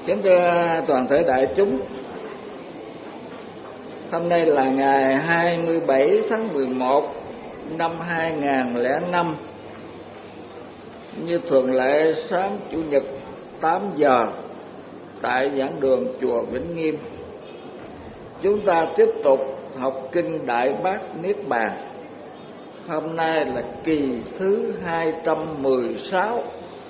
Kính thưa toàn thể đại chúng, hôm nay là ngày 27 tháng 11 năm 2005. Như thường lệ, sáng Chủ nhật 8 giờ tại giảng đường chùa Vĩnh Nghiêm, chúng ta tiếp tục học kinh Đại Bát Niết Bàn. Hôm nay là kỳ thứ 216.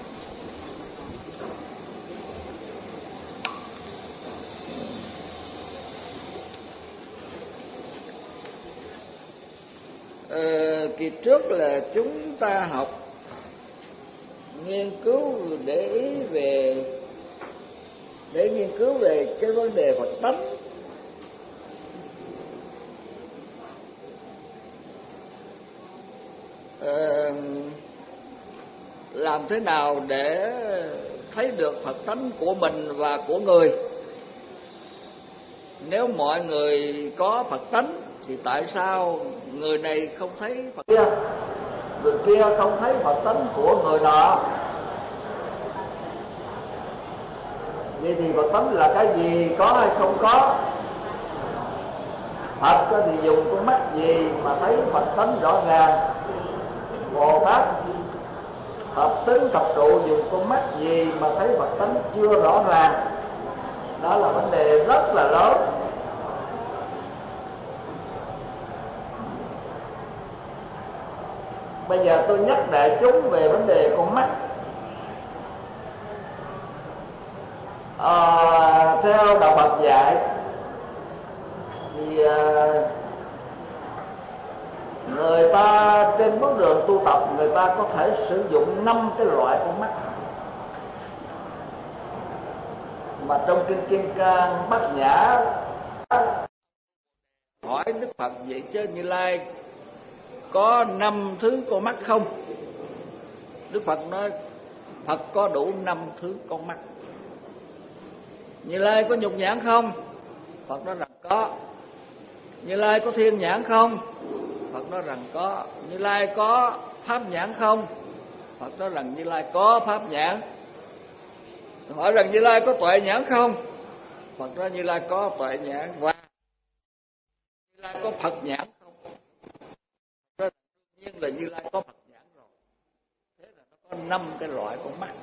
Kỳ trước là chúng ta học nghiên cứu để nghiên cứu về cái vấn đề Phật tánh. Làm thế nào để thấy được Phật tánh của mình và của người? Nếu mọi người có Phật tánh thì tại sao người này không thấy Phật kia, người kia không thấy Phật tánh của người nọ? Vậy thì Phật tánh là cái gì, có hay không có? Phật thì dùng con mắt gì mà thấy Phật tánh rõ ràng? Bồ Tát thập tính thập trụ dùng con mắt gì mà thấy Phật tánh chưa rõ ràng? Đó là vấn đề rất là lớn. Bây giờ tôi nhắc đại chúng về vấn đề con mắt. Theo đạo Phật dạy thì người ta trên bước đường tu tập, người ta có thể sử dụng 5 cái loại con mắt mà trong kinh Kim Cang Bát Nhã hỏi Đức Phật vậy chứ Như Lai có 5 thứ con mắt không? Đức Phật nói Phật có đủ 5 thứ con mắt. Như Lai có nhục nhãn không? Phật nói rằng có. Như Lai có thiên nhãn không? Phật nói rằng có. Như Lai có pháp nhãn không? Phật nói rằng Như Lai có pháp nhãn. Hỏi rằng Như Lai có tuệ nhãn không? Phật nói Như Lai có tuệ nhãn. Và Như Lai có Phật nhãn không? Rất nhiên là Như Lai có Phật nhãn rồi. Thế là nó có 5 cái loại con mắt.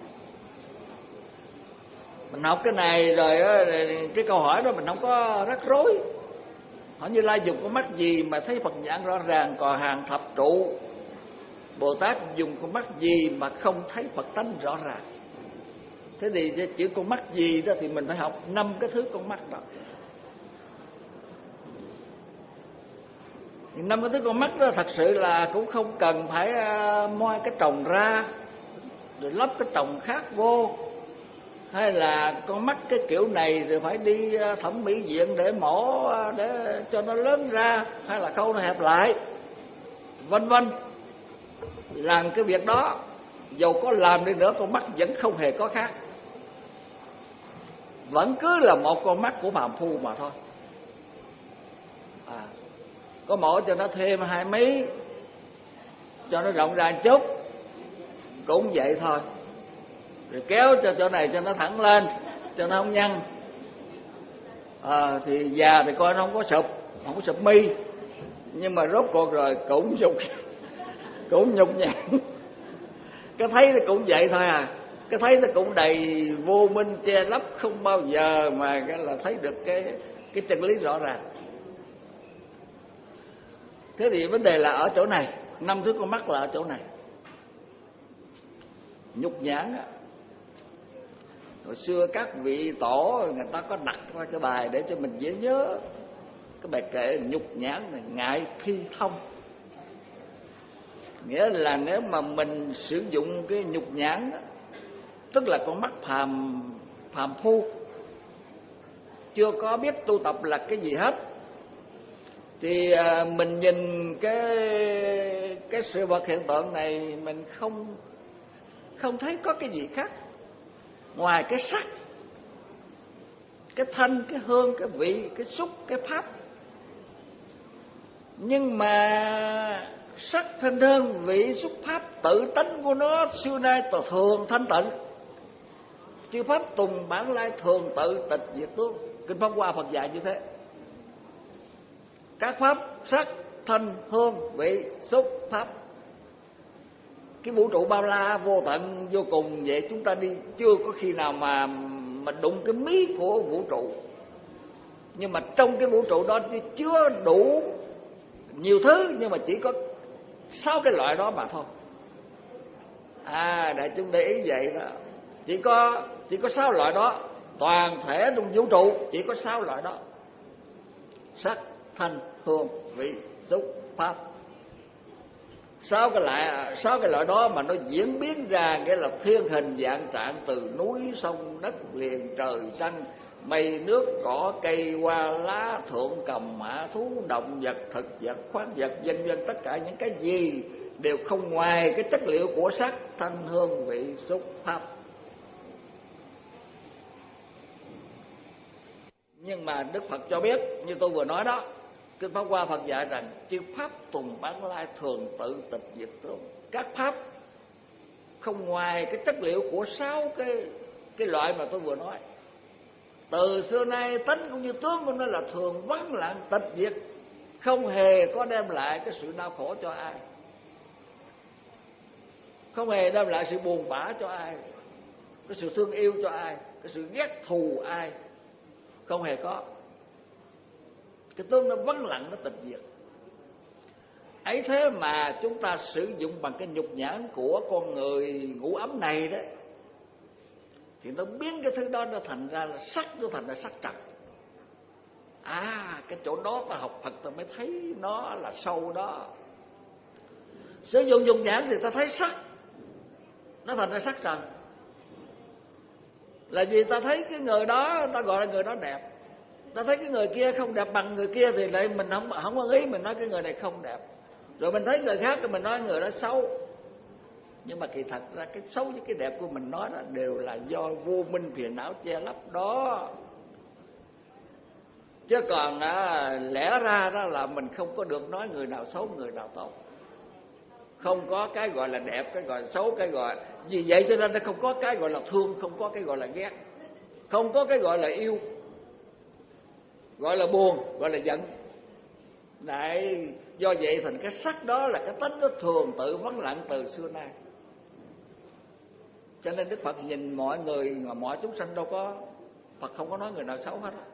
Mình học cái này rồi cái câu hỏi đó mình không có rắc rối. Hỏi Như Lai dùng con mắt gì mà thấy Phật nhãn rõ ràng? Còn hàng thập trụ Bồ Tát dùng con mắt gì mà không thấy Phật tánh rõ ràng? Thế thì chữ con mắt gì đó thì mình phải học 5 cái thứ con mắt đó. 5 cái thứ con mắt đó thật sự là cũng không cần phải moi cái tròng ra rồi lắp cái tròng khác vô, hay là con mắt cái kiểu này rồi phải đi thẩm mỹ viện để mổ để cho nó lớn ra, hay là khâu nó hẹp lại, vân vân. Làm cái việc đó dầu có làm đi nữa con mắt vẫn không hề có khác, vẫn cứ là một con mắt của phàm phu mà thôi. Có mổ cho nó thêm 2 mí, cho nó rộng ra chút, cũng vậy thôi. Rồi kéo cho chỗ này cho nó thẳng lên, cho nó không nhăn. Thì già thì coi nó không có sụp mi, nhưng mà rốt cuộc rồi cũng nhục nhãn. Cái thấy nó cũng vậy thôi à. Cái thấy nó cũng đầy vô minh che lấp, không bao giờ mà cái là thấy được cái chân lý rõ ràng. Thế thì vấn đề là ở chỗ này, 5 thứ con mắt là ở chỗ này. Nhục nhãn á, hồi xưa các vị tổ người ta có đặt ra cái bài để cho mình dễ nhớ. Cái bài kệ nhục nhãn này ngại phi thông. Nghĩa là nếu mà mình sử dụng cái nhục nhãn đó, tức là con mắt phàm phu, chưa có biết tu tập là cái gì hết, thì mình nhìn cái sự vật hiện tượng này mình không thấy có cái gì khác ngoài cái sắc, cái thanh, cái hương, cái vị, cái xúc, cái pháp. Nhưng mà sắc, thanh, hương, vị, xúc, pháp tự tánh của nó xưa nay thường thanh tịnh, Chư pháp tùng bản lai thường tự tịch diệt tướng. Kinh Pháp Hoa Phật dạy như thế. Các pháp sắc thanh hương vị xúc pháp, cái vũ trụ bao la vô tận vô cùng vậy, chúng ta đi chưa có khi nào mà đụng cái mí của vũ trụ. Nhưng mà trong cái vũ trụ đó chứa đủ nhiều thứ, nhưng mà chỉ có 6 cái loại đó mà thôi. Đại chúng để ý vậy đó. Chỉ có 6 loại đó. Toàn thể trong vũ trụ chỉ có 6 loại đó: sắc, thanh, hương, vị, xúc, pháp. 6 cái loại đó mà nó diễn biến ra nghĩa là thiên hình dạng trạng, từ núi sông đất liền trời trăng, mây nước cỏ cây hoa lá, thượng cầm mã thú, động vật thực vật khoáng vật, vân vân. Tất cả những cái gì đều không ngoài cái chất liệu của sắc, thanh, hương, vị, xúc, pháp. Nhưng mà Đức Phật cho biết, như tôi vừa nói đó, Kinh Pháp Hoa Phật dạy rằng chư pháp tùng bản lai thường tự tịch diệt tướng. Các pháp không ngoài cái chất liệu của 6 cái loại mà tôi vừa nói. Từ xưa nay tánh cũng như tướng của nó là thường vắng lặng tịch diệt, không hề có đem lại cái sự đau khổ cho ai, không hề đem lại sự buồn bã cho ai, cái sự thương yêu cho ai, cái sự ghét thù ai, không hề có. Cái tướng nó vắng lặng, nó tịch diệt. Ấy thế mà chúng ta sử dụng bằng cái nhục nhãn của con người ngũ ấm này đó, thì nó biến cái thứ đó nó thành ra là sắc, nó thành ra sắc trần. Cái chỗ đó ta học Phật ta mới thấy nó là sâu đó. Sử dụng nhục nhãn thì ta thấy sắc, nó thành ra sắc trần. Là vì ta thấy cái người đó ta gọi là người đó đẹp, ta thấy cái người kia không đẹp bằng người kia thì lại mình không có ý, mình nói cái người này không đẹp. Rồi mình thấy người khác thì mình nói người đó xấu. Nhưng mà kỳ thật ra cái xấu với cái đẹp của mình nói đó đều là do vô minh phiền não che lấp đó. Chứ còn lẽ ra đó là mình không có được nói người nào xấu người nào tốt. Không có cái gọi là đẹp, cái gọi là xấu, cái gọi vì vậy cho nên nó không có cái gọi là thương, không có cái gọi là ghét, không có cái gọi là yêu, gọi là buồn, gọi là giận. Đấy, do vậy thành cái sắc đó là cái tánh nó thường tự vắng lặng từ xưa nay. Cho nên Đức Phật nhìn mọi người, mọi chúng sanh đâu có, Phật không có nói người nào xấu hết á.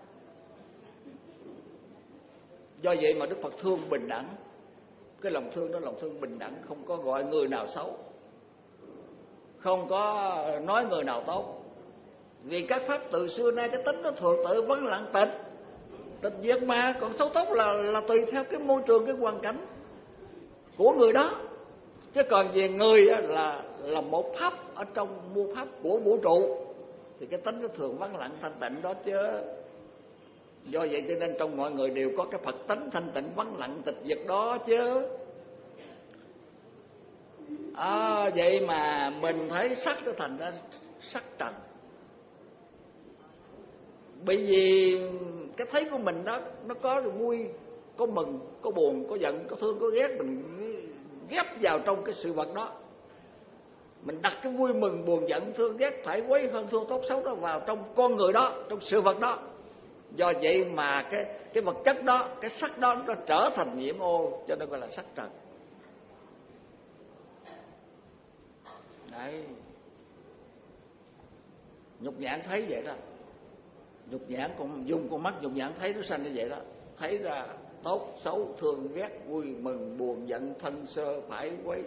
Do vậy mà Đức Phật thương bình đẳng. Cái lòng thương đó lòng thương bình đẳng, không có gọi người nào xấu, không có nói người nào tốt. Vì các pháp từ xưa nay cái tính nó thường tự vắng lặng tịch diệt mà. Còn xấu tốt là tùy theo cái môi trường, cái hoàn cảnh của người đó. Chứ còn về người là một pháp ở trong mô pháp của vũ trụ thì cái tính nó thường vắng lặng thanh tịnh đó chứ. Do vậy cho nên trong mọi người đều có cái Phật tánh thanh tịnh vắng lặng tịch diệt đó chứ. Vậy mà mình thấy sắc nó thành ra sắc trần. Bởi vì cái thấy của mình đó, nó có vui, có mừng, có buồn, có giận, có thương, có ghét. Mình ghép vào trong cái sự vật đó. Mình đặt cái vui mừng, buồn, giận, thương, ghét, phải quấy, hơn thua, tốt, xấu đó vào trong con người đó, trong sự vật đó. Do vậy mà cái vật chất đó, cái sắc đó nó trở thành nhiễm ô, cho nên gọi là sắc trần. Đấy. Nhục nhãn thấy vậy đó. Nhục nhãn cũng dùng con mắt nhục nhãn thấy nó sanh như vậy đó. Thấy ra tốt, xấu, thương, ghét, vui, mừng, buồn, giận, thân sơ, phải quấy.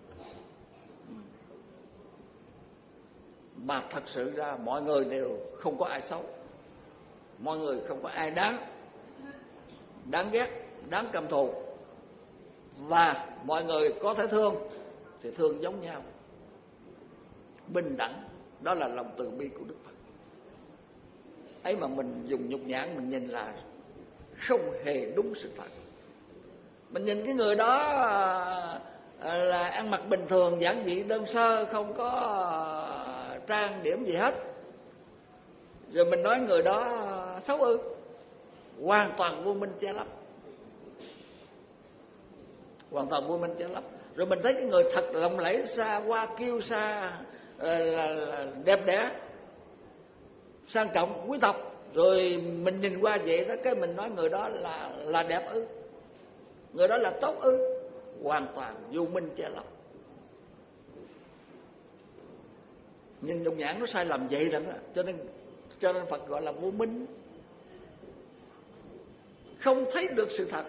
Mà thật sự ra mọi người đều không có ai xấu, mọi người không có ai đáng ghét, đáng căm thù. Và mọi người có thể thương thì thương giống nhau, bình đẳng. Đó là lòng từ bi của Đức Phật. Ấy mà mình dùng nhục nhãn mình nhìn là không hề đúng sự thật. Mình nhìn cái người đó là ăn mặc bình thường, giản dị, đơn sơ, không có trang điểm gì hết, rồi mình nói người đó xấu ư? Hoàn toàn vô minh che lấp, hoàn toàn vô minh che lấp. Rồi mình thấy cái người thật lộng lẫy, xa hoa kiêu sa, là đẹp đẽ, sang trọng, quý tộc, rồi mình nhìn qua vậy đó, cái mình nói người đó là đẹp ư, người đó là tốt ư? Hoàn toàn vô minh che lấp. Nhưng nhục nhãn nó sai lầm vậy đó, cho nên Phật gọi là vô minh, không thấy được sự thật.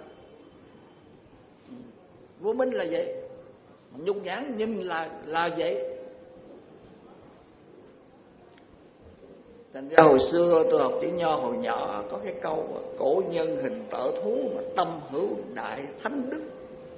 Vô minh là vậy, nhục nhãn nhìn là vậy. Thành ra hồi xưa tôi học chữ Nho hồi nhỏ có cái câu cổ nhân hình tở thú mà tâm hữu đại thánh đức,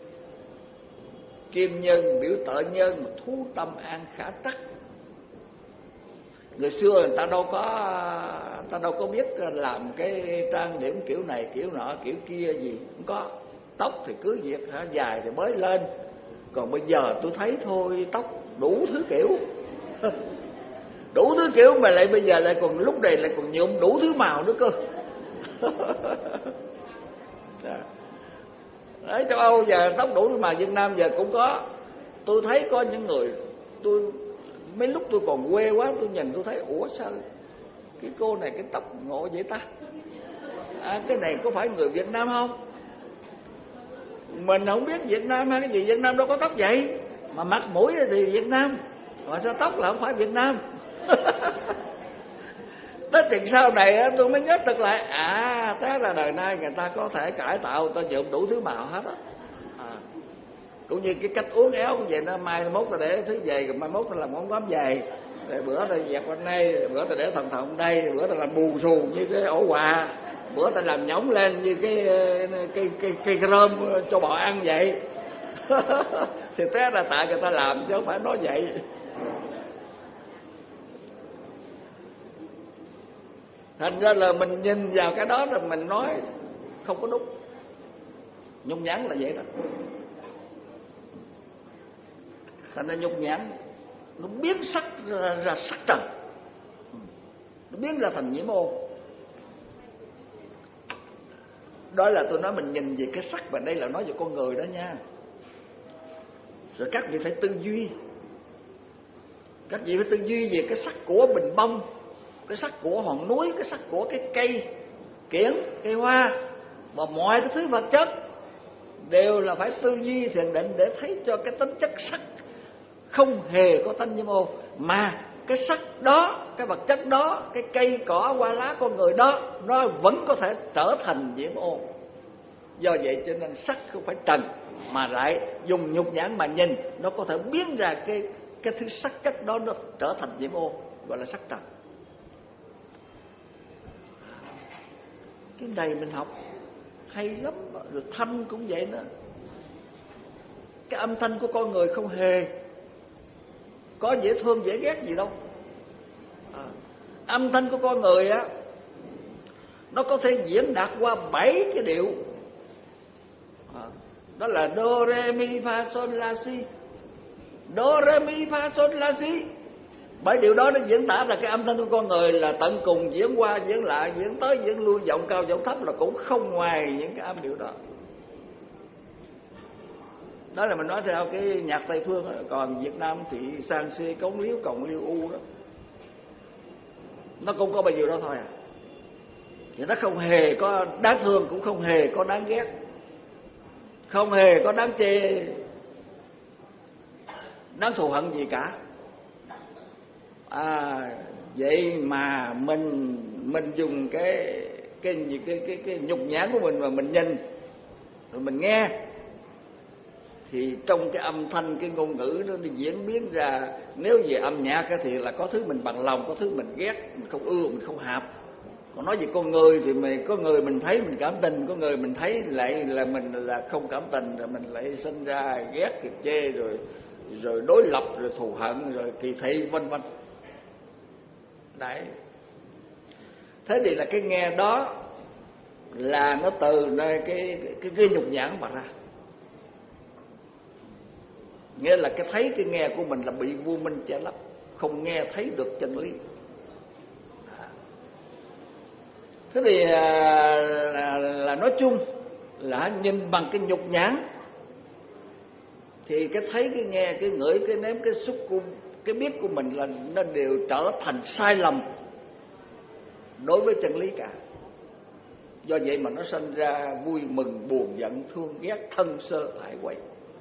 kim nhân biểu tợ nhân mà thú tâm an khả trắc. Người xưa người ta đâu có biết làm cái trang điểm kiểu này kiểu nọ kiểu kia gì, không có. Tóc thì cứ việc dài thì bới lên. Còn bây giờ tôi thấy thôi, tóc đủ thứ kiểu đủ thứ kiểu mà lại bây giờ lại còn lúc này lại còn nhuộm đủ thứ màu nữa cơ. Đấy, châu Âu giờ tóc đủ thứ màu, Việt Nam giờ cũng có. Tôi thấy có những người, mấy lúc tôi còn quê quá, tôi nhìn tôi thấy ủa sao cái cô này cái tóc ngộ vậy ta, cái này có phải người Việt Nam không? Mình không biết Việt Nam hay cái gì, Việt Nam đâu có tóc vậy, mà mặt mũi thì Việt Nam, mà sao tóc là không phải Việt Nam? Tới chuyện sau này tôi mới nhớ thực lại, thế là đời nay người ta có thể cải tạo, người ta nhuộm đủ thứ màu hết á. Cũng như cái cách uống éo cũng vậy đó, mai mốt ta để thứ về, rồi mai mốt ta làm món gốm về, rồi bữa ta dẹp bên đây, rồi bữa ta để thần thần đây, rồi bữa ta làm bù xù như cái ổ quà, bữa ta làm nhõng lên như cái rơm cho bò ăn vậy. Thì thế là tại người ta làm chứ không phải nói vậy. Thành ra là mình nhìn vào cái đó rồi mình nói không có đúng. Nhục nhãn là vậy đó. Thành ra nhục nhãn nó biến sắc ra sắc trần, nó biến ra thành nhiễm ô. Đó là tôi nói mình nhìn về cái sắc, và đây là nói về con người đó nha. Rồi các vị phải tư duy, các vị phải tư duy về cái sắc của bình bông, cái sắc của hòn núi, cái sắc của cái cây kiển, cây hoa, và mọi cái thứ vật chất đều là phải tư duy thiền định để thấy cho cái tính chất sắc không hề có tánh nhiễm ô, mà cái sắc đó, cái vật chất đó, cái cây cỏ hoa lá con người đó, nó vẫn có thể trở thành nhiễm ô. Do vậy cho nên sắc không phải trần, mà lại dùng nhục nhãn mà nhìn, nó có thể biến ra cái thứ sắc chất đó nó trở thành nhiễm ô, gọi là sắc trần. Cái này mình học hay lắm. Rồi thanh cũng vậy nữa. Cái âm thanh của con người không hề có dễ thương dễ ghét gì đâu. Âm thanh của con người á, nó có thể diễn đạt qua 7 cái điệu. Đó là do re mi fa sol la si, do re mi fa sol la si. 7 điều đó nó diễn tả là cái âm thanh của con người là tận cùng, diễn qua diễn lại, diễn tới diễn lui, giọng cao giọng thấp là cũng không ngoài những cái âm điệu đó. Đó là mình nói theo cái nhạc Tây phương đó. Còn Việt Nam thì sang xê cống liếu còng liêu u đó, nó cũng có bao nhiêu đó thôi à. Thì nó không hề có đáng thương, cũng không hề có đáng ghét, không hề có đáng chê, đáng thù hận gì cả. Vậy mà mình dùng cái nhục nhãn của mình mà mình nhìn rồi mình nghe, thì trong cái âm thanh, cái ngôn ngữ nó đi diễn biến ra. Nếu về âm nhạc thì là có thứ mình bằng lòng, có thứ mình ghét, mình không ưa, mình không hợp. Còn nói về con người thì có người mình thấy mình cảm tình, có người mình thấy lại là mình là không cảm tình, rồi mình lại sinh ra ghét, kiệt chê, rồi đối lập, rồi thù hận, rồi kỳ thị, vân vân. Đấy. Thế thì là cái nghe đó là nó từ nơi cái nhục nhãn mà ra. Nghĩa là cái thấy cái nghe của mình là bị vô minh che lấp, không nghe thấy được chân lý. Thế thì là nói chung là nhìn bằng cái nhục nhãn thì cái thấy, cái nghe, cái ngửi, cái nếm, cái xúc, cái biết của mình là nó đều trở thành sai lầm. đối với chân lý cả. Do vậy mà nó sinh ra vui mừng, buồn giận, thương ghét, thân sơ thải quậy.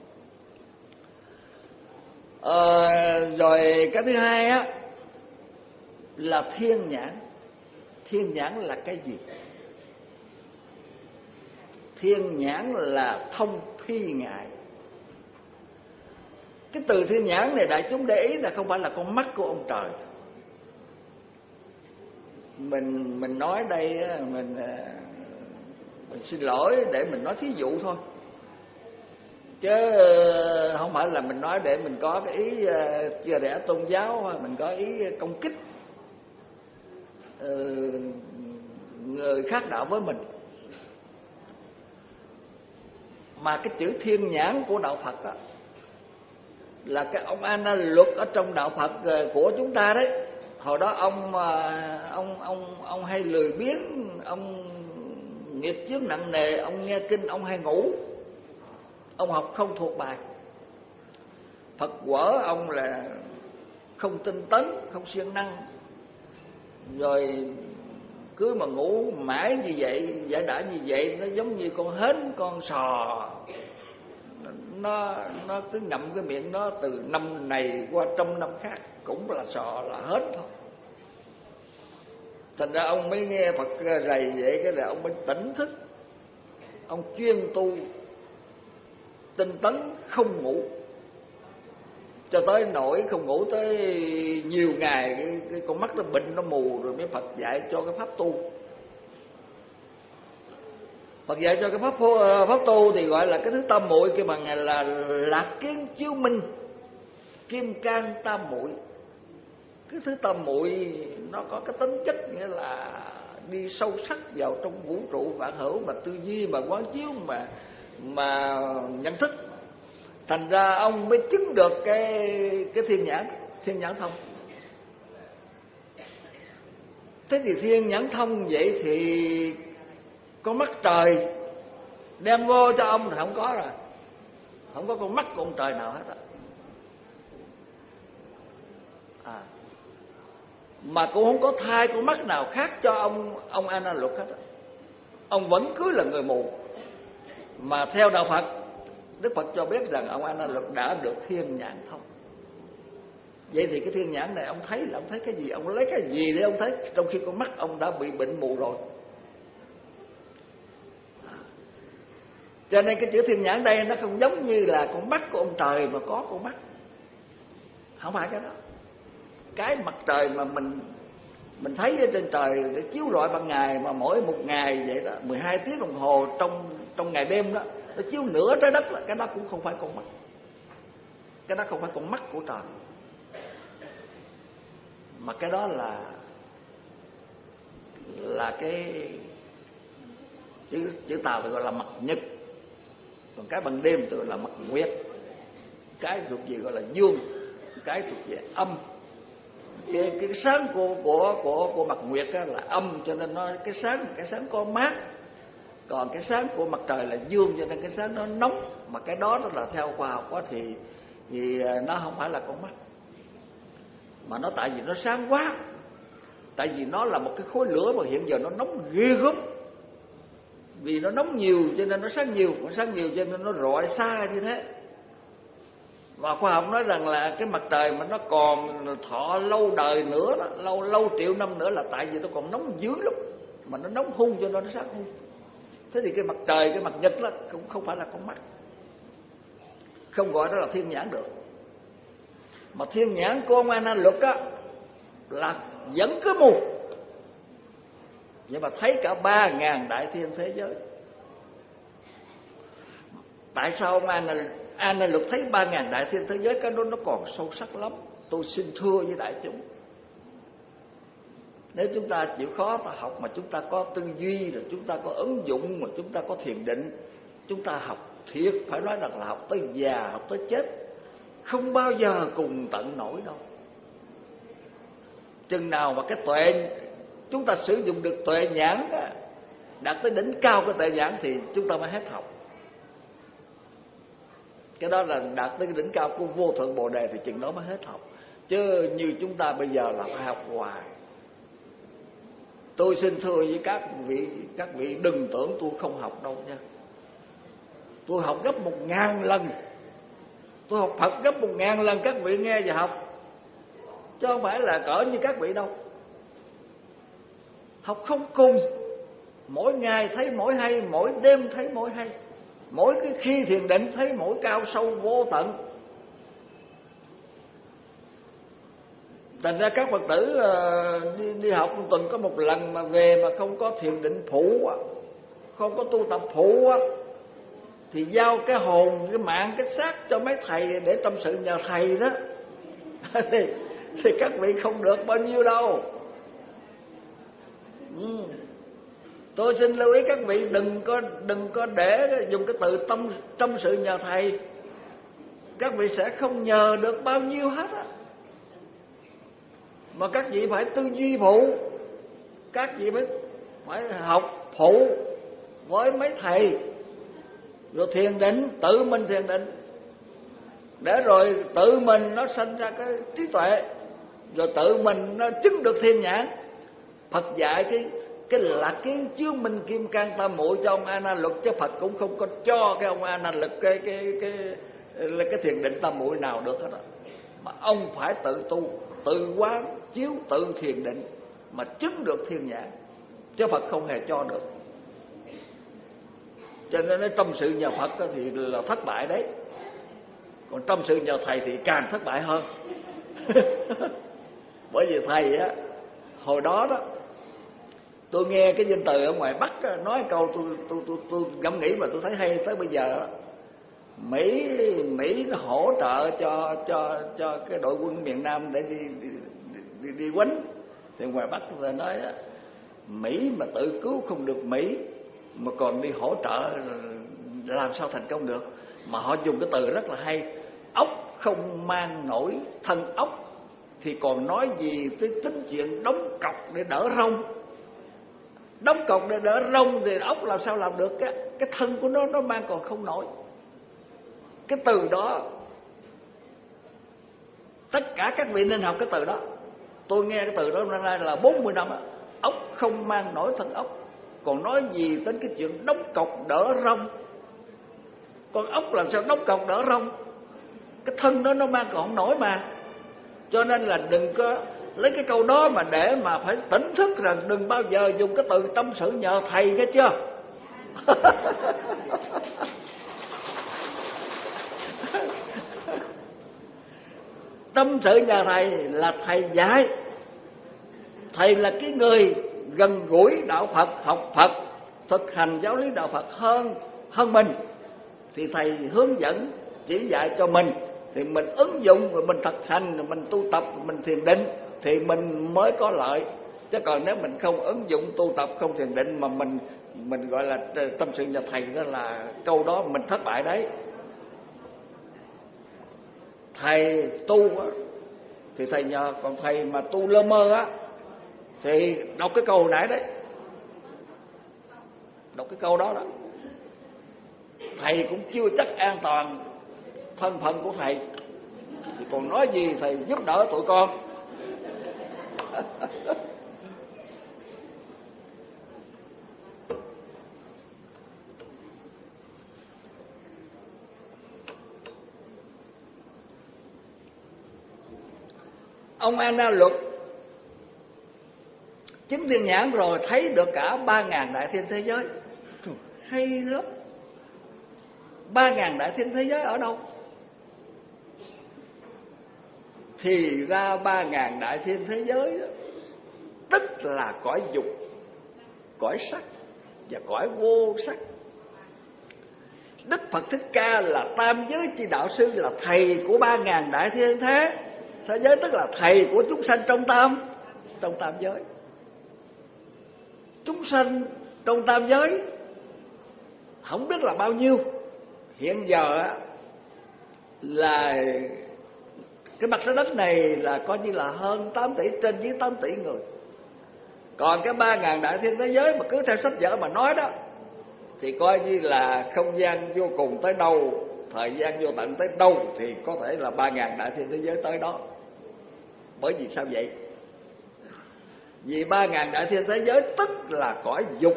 Rồi cái thứ hai á là thiên nhãn. Thiên nhãn là cái gì? Thiên nhãn là thông phi ngại. Cái từ thiên nhãn này đại chúng để ý là không phải là con mắt của ông trời. Mình nói đây mình xin lỗi để mình nói thí dụ thôi, chứ không phải là mình nói để mình có cái ý chia rẽ tôn giáo, mình có ý công kích người khác đạo với mình. Mà cái chữ thiên nhãn của đạo Phật đó là cái ông A Na Luật ở trong đạo Phật của chúng ta đấy. Hồi đó ông hay lười biếng, ông nghiệp chướng nặng nề, ông nghe kinh ông hay ngủ, ông học không thuộc bài. Phật quở ông là không tinh tấn, không siêng năng, rồi cứ mà ngủ mãi như vậy, giải đãi như vậy, nó giống như con hến, con sò, nó cứ ngậm cái miệng nó từ năm này qua trăm năm khác, cũng là sò là hết thôi. Thành ra ông mới nghe Phật rầy vậy, cái là ông mới tỉnh thức, ông chuyên tu tinh tấn không ngủ, cho tới nỗi không ngủ tới nhiều ngày, cái con mắt nó bệnh nó mù, rồi mới Phật dạy cho cái pháp tu. Phật dạy cho cái pháp tu thì gọi là cái thứ tam muội, kia bằng là lạc kiến chiếu minh, kim cang tam muội. Cái thứ tam muội nó có cái tính chất nghĩa là đi sâu sắc vào trong vũ trụ vạn hữu, mà tư duy, mà quán chiếu, mà nhận thức. Thành ra ông mới chứng được cái thiên nhãn thông. Thế thì thiên nhãn thông vậy thì con mắt trời đem vô cho ông thì không có rồi, không có con mắt của ông trời nào hết rồi. Mà cũng không có thay con mắt nào khác cho ông A Na Luật hết đó. Ông vẫn cứ là người mù. Mà theo đạo Phật, Đức Phật cho biết rằng ông A Na Luật đã được thiên nhãn thông. Vậy thì cái thiên nhãn này ông thấy là ông thấy cái gì? Ông lấy cái gì để ông thấy, trong khi con mắt ông đã bị bệnh mù rồi? Cho nên cái chữ thiên nhãn đây nó không giống như là con mắt của ông trời mà có con mắt. Không phải cái đó. Cái mặt trời mà mình thấy ở trên trời để chiếu rọi ban ngày, mà mỗi một ngày vậy đó 12 tiếng đồng hồ trong ngày đêm đó, nó chiếu nửa trái đất, là cái đó cũng không phải con mắt. Cái đó không phải con mắt của trời, mà cái đó là cái chữ Tàu thì gọi là mặt nhật, còn cái ban đêm thì gọi là mặt nguyệt. Cái thuộc về gọi là dương, cái thuộc về âm. Cái sáng của mặt nguyệt là âm, cho nên nó cái sáng có mát. Còn cái sáng của mặt trời là dương, cho nên cái sáng nó nóng. Mà cái đó là theo khoa học đó thì nó không phải là con mắt, mà nó tại vì nó sáng quá. Tại vì nó là một cái khối lửa mà hiện giờ nó nóng ghê gớm. Vì nó nóng nhiều cho nên nó sáng nhiều, cho nên nó rọi xa như thế. Và khoa học nói rằng là cái mặt trời mà nó còn thọ lâu đời nữa đó, lâu triệu năm nữa, là tại vì nó còn nóng dữ lắm, mà nó nóng hung cho nên nó sáng hung. Thế thì cái mặt trời, cái mặt nhật đó cũng không phải là con mắt, không gọi đó là thiên nhãn được. Mà thiên nhãn của ông A Na Luật á là vẫn cứ mù, nhưng mà thấy cả 3.000 đại thiên thế giới. Tại sao ông A Na Luật thấy 3.000 đại thiên thế giới? Cái đó nó còn sâu sắc lắm. Tôi xin thưa với đại chúng, nếu chúng ta chịu khó ta học, mà chúng ta có tư duy, rồi chúng ta có ứng dụng, mà chúng ta có thiền định, chúng ta học thiệt, phải nói rằng là học tới già, học tới chết, không bao giờ cùng tận nổi đâu. Chừng nào mà cái tuệ, chúng ta sử dụng được tuệ nhãn đạt tới đỉnh cao của tuệ nhãn thì chúng ta mới hết học. Cái đó là đạt tới cái đỉnh cao của vô thượng bồ đề thì chừng đó mới hết học. Chứ như chúng ta bây giờ là phải học hoài. Tôi xin thưa với các vị đừng tưởng tôi không học đâu nha. Tôi học gấp 1000 lần. Tôi học Phật gấp 1000 lần các vị nghe và học, chứ không phải là cỡ như các vị đâu. Học không cùng, mỗi ngày thấy mỗi hay, mỗi đêm thấy mỗi hay, mỗi cái khi thiền định thấy mỗi cao sâu vô tận. Thành ra các Phật tử đi học một tuần có một lần mà về mà không có thiền định phụ, không có tu tập phụ, thì giao cái hồn, cái mạng, cái xác cho mấy thầy để tâm sự nhờ thầy đó. thì các vị không được bao nhiêu đâu. Tôi xin lưu ý các vị đừng có để dùng cái từ tâm sự nhờ thầy. Các vị sẽ không nhờ được bao nhiêu hết á. Mà các vị phải tư duy phụ, các vị phải học phụ với mấy thầy, rồi thiền định, tự mình thiền định, để rồi tự mình nó sinh ra cái trí tuệ, rồi tự mình nó chứng được thiên nhãn. Phật dạy cái là cái chiếu minh kim cang tam muội cho ông A Nan Luật, chứ Phật cũng không có cho cái ông A Nan Luật cái thiền định tam muội nào được hết đó. Mà ông phải tự tu, tự quán chiếu, tự thiền định mà chứng được thiên nhãn, chứ Phật không hề cho được. Cho nên nói tâm sự nhờ Phật thì là thất bại đấy, còn tâm sự nhờ thầy thì càng thất bại hơn. Bởi vì thầy á, hồi đó đó tôi nghe cái danh từ ở ngoài Bắc á, nói câu tôi ngẫm nghĩ mà tôi thấy hay tới bây giờ đó. Mỹ nó hỗ trợ cho cái đội quân miền Nam để đi quánh, thì ngoài Bắc người nói á, Mỹ mà tự cứu không được Mỹ mà còn đi hỗ trợ làm sao thành công được. Mà họ dùng cái từ rất là hay: ốc không mang nổi thân ốc thì còn nói gì tới tính chuyện đóng cọc để đỡ rông. Đóng cọc để đỡ rông thì ốc làm sao làm được, cái thân của nó mang còn không nổi. Cái từ đó tất cả các vị nên học cái từ đó. Tôi nghe cái từ đó năm nay là 40 năm. Ốc không mang nổi thân ốc, còn nói gì đến cái chuyện đóng cọc đỡ rông. Con ốc làm sao đóng cọc đỡ rông, cái thân đó nó mang còn không nổi mà. Cho nên là đừng có lấy cái câu đó mà để mà phải tỉnh thức rằng đừng bao giờ dùng cái từ tâm sự nhờ thầy, nghe chưa? Tâm sự nhờ thầy là thầy dạy. Thầy là cái người gần gũi đạo Phật, học Phật, thực hành giáo lý đạo Phật hơn mình. Thì thầy hướng dẫn, chỉ dạy cho mình, thì mình ứng dụng, rồi mình thực hành, rồi mình tu tập, rồi mình thiền định thì mình mới có lợi. Chứ còn nếu mình không ứng dụng tu tập, không thiền định mà mình gọi là tâm sự nhờ thầy, đó là câu đó mình thất bại đấy. Thầy tu á thì thầy nhờ, còn thầy mà tu lơ mơ á thì đọc cái câu hồi nãy đấy, đọc cái câu đó đó. Thầy cũng chưa chắc an toàn thân phận của thầy, thì còn nói gì thầy giúp đỡ tụi con. Ông A Nan Luật chứng thiên nhãn rồi, thấy được cả 3.000 đại thiên thế giới. Hay lắm. 3.000 đại thiên thế giới ở đâu? Thì ra 3.000 đại thiên thế giới đó, tức là cõi dục, cõi sắc và cõi vô sắc. Đức Phật Thích Ca là tam giới chi đạo sư, là thầy của 3.000 đại thiên thế giới, tức là thầy của chúng sanh trong tam giới. Chúng sanh trong tam giới không biết là bao nhiêu. Hiện giờ là cái mặt trái đất này là coi như là hơn 8 tỷ, trên dưới 8 tỷ người. Còn cái 3.000 đại thiên thế giới mà cứ theo sách vở mà nói đó thì coi như là không gian vô cùng tới đâu, thời gian vô tận tới đâu, thì có thể là 3.000 đại thiên thế giới tới đó. Bởi vì sao vậy? Vì 3.000 đại thiên thế giới tức là cõi dục.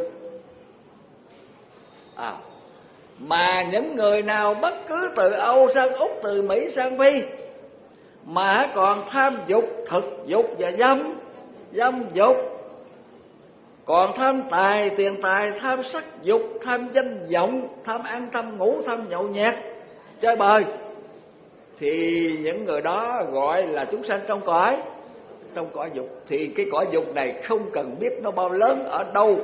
Mà những người nào bất cứ từ Âu sang Úc, từ Mỹ sang Phi mà còn tham dục, thực dục và dâm dục, còn tham tài, tiền tài, tham sắc dục, tham danh vọng, tham ăn, tham ngủ, tham nhậu nhẹt, chơi bời, thì những người đó gọi là chúng sanh trong cõi dục. Thì cái cõi dục này không cần biết nó bao lớn ở đâu,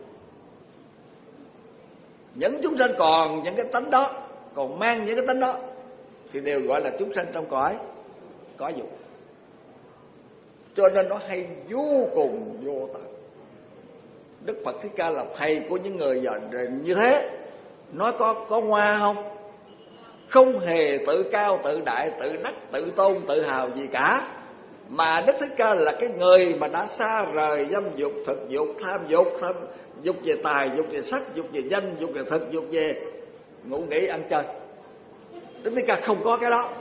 những chúng sanh còn những cái tánh đó, còn mang những cái tánh đó thì đều gọi là chúng sanh trong cõi dục. Cho nên nó hay vô cùng vô tận. Đức Phật Thích Ca là thầy của những người giờ như thế. Nói có ngoa không? Không hề tự cao, tự đại, tự đắc, tự tôn, tự hào gì cả. Mà Đức Thích Ca là cái người mà đã xa rời dâm dục, thực dục, tham dục về tài, dục về sắc, dục về danh, dục về thực, dục về ngủ nghỉ ăn chơi. Đức Thích Ca không có cái đó.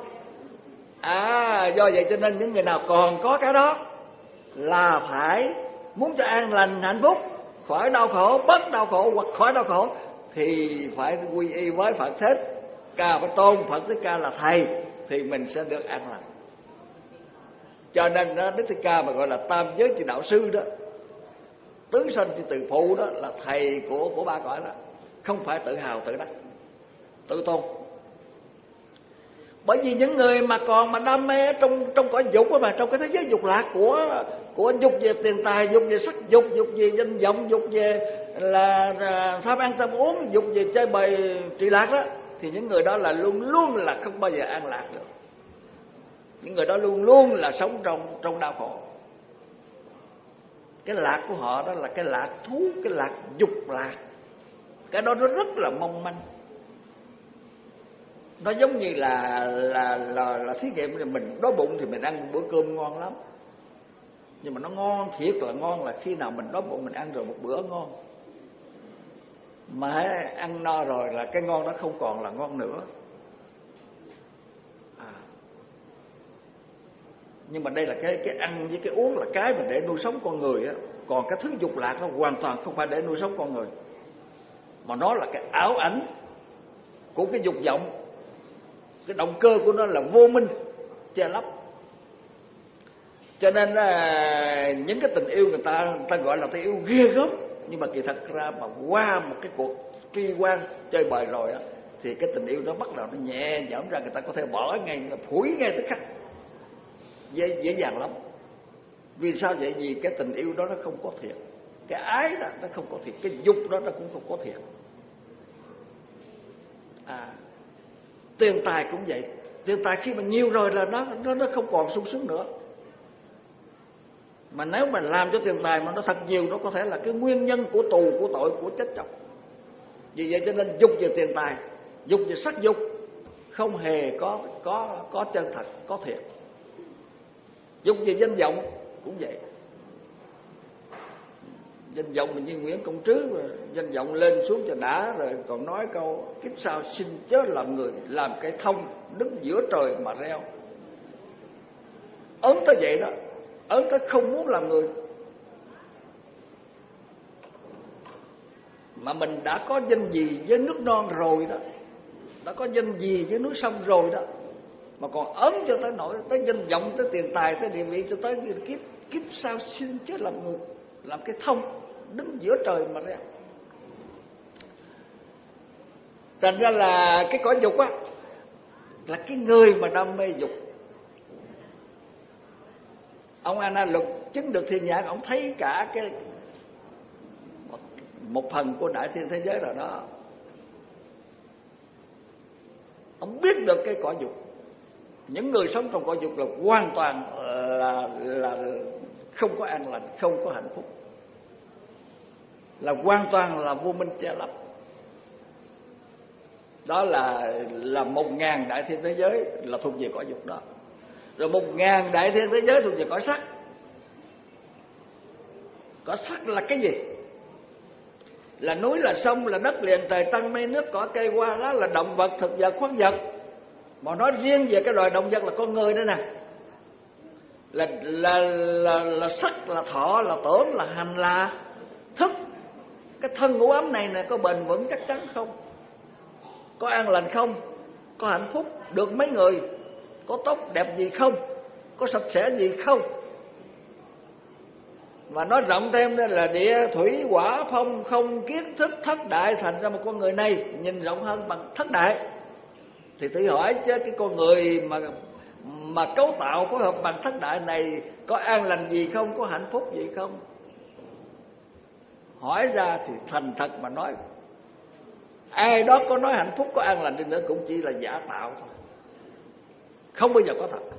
Do vậy cho nên những người nào còn có cái đó là phải muốn cho an lành hạnh phúc, khỏi đau khổ, bớt đau khổ hoặc khỏi đau khổ, thì phải quy y với Phật Thích Ca, phải tôn Phật Thích Ca là thầy, thì mình sẽ được an lành. Cho nên đó, Đức Thích Ca mà gọi là tam giới chỉ đạo sư đó, tứ sanh chỉ từ phụ đó, là thầy của ba cõi đó. Không phải tự hào, tự đắc, tự tôn. Bởi vì những người mà còn mà đam mê trong cõi dục mà, trong cái thế giới dục lạc của dục về tiền tài, dục về sắc dục, dục về danh vọng, dục về là tham ăn tham uống, dục về chơi bời trì lạc đó, thì những người đó là luôn luôn là không bao giờ an lạc được. Những người đó luôn luôn là sống trong đau khổ. Cái lạc của họ đó là cái lạc thú, cái lạc dục lạc. Cái đó nó rất là mong manh. Nó giống như là thí nghiệm là mình đói bụng thì mình ăn một bữa cơm ngon lắm. Nhưng mà nó ngon thiệt là ngon là khi nào mình đói bụng mình ăn rồi một bữa ngon. Mà ăn no rồi là cái ngon đó không còn là ngon nữa. Nhưng mà đây là cái ăn với cái uống là cái mà để nuôi sống con người á. Còn cái thứ dục lạc nó hoàn toàn không phải để nuôi sống con người, mà nó là cái ảo ảnh của cái dục vọng. Cái động cơ của nó là vô minh che lấp. Cho nên những cái tình yêu người ta gọi là tình yêu ghê gớm, nhưng mà kỳ thật ra mà qua một cái cuộc tri quan chơi bời rồi á, thì cái tình yêu đó bắt đầu nó nhẹ nhõm ra, người ta có thể bỏ ngay, phủi ngay tức khắc, dễ dàng lắm. Vì sao vậy? Vì cái tình yêu đó nó không có thiệt, cái ái đó nó không có thiệt, cái dục đó nó cũng không có thiệt. Tiền tài cũng vậy. Tiền tài khi mà nhiều rồi là nó không còn sung sướng nữa. Mà nếu mà làm cho tiền tài mà nó thật nhiều, nó có thể là cái nguyên nhân của tù, của tội, của chết chóc. Vì vậy cho nên dục về tiền tài, dục về sắc dục không hề có chân thật, có thiệt. Dục về danh vọng cũng vậy. Danh vọng mình như Nguyễn Công Trứ, danh vọng lên xuống cho đã, rồi còn nói câu kiếp sau xin chớ làm người, làm cây thông đứng giữa trời mà reo. Ớn tới vậy đó, ớn tới không muốn làm người. Mà mình đã có danh gì với nước non rồi đó, đã có danh gì với núi sông rồi đó, mà còn ớn cho tới nỗi tới danh vọng, tới tiền tài, tới địa vị, cho tới kiếp sau xin chớ làm người, làm cái thông đứng giữa trời mà reo. Thành ra là cái cõi dục á, là cái người mà đam mê dục. Ông A Na Luật chứng được thiên nhãn, ông thấy cả cái một phần của đại thiên thế giới rồi đó. Ông biết được cái cõi dục. Những người sống trong cõi dục là hoàn toàn là không có an lành, không có hạnh phúc, là hoàn toàn là vô minh che lấp. Đó là 1.000 đại thiên thế giới là thuộc về cõi dục đó. Rồi 1.000 đại thiên thế giới thuộc về cõi sắc. Cõi sắc là cái gì? Là núi, là sông, là đất liền, trời trăng mây nước, cỏ cây hoa lá, là động vật, thực vật, khoáng vật. Mà nói riêng về cái loài động vật là con người đó nè. là sắc, là thọ, là tưởng, là hành, là thức. Cái thân ngũ ấm này có bền vững chắc chắn không? Có an lành không? Có hạnh phúc được mấy người? Có tốt đẹp gì không? Có sạch sẽ gì không? Và nói rộng thêm đó là địa thủy hỏa phong không kiến thức thất đại, thành ra một con người này nhìn rộng hơn bằng thất đại. Thì tự hỏi chứ cái con người mà cấu tạo phối hợp bằng thất đại này có an lành gì không? Có hạnh phúc gì không? Hỏi ra thì thành thật mà nói, ai đó có nói hạnh phúc có an lành đi nữa cũng chỉ là giả tạo thôi, không bao giờ có thật.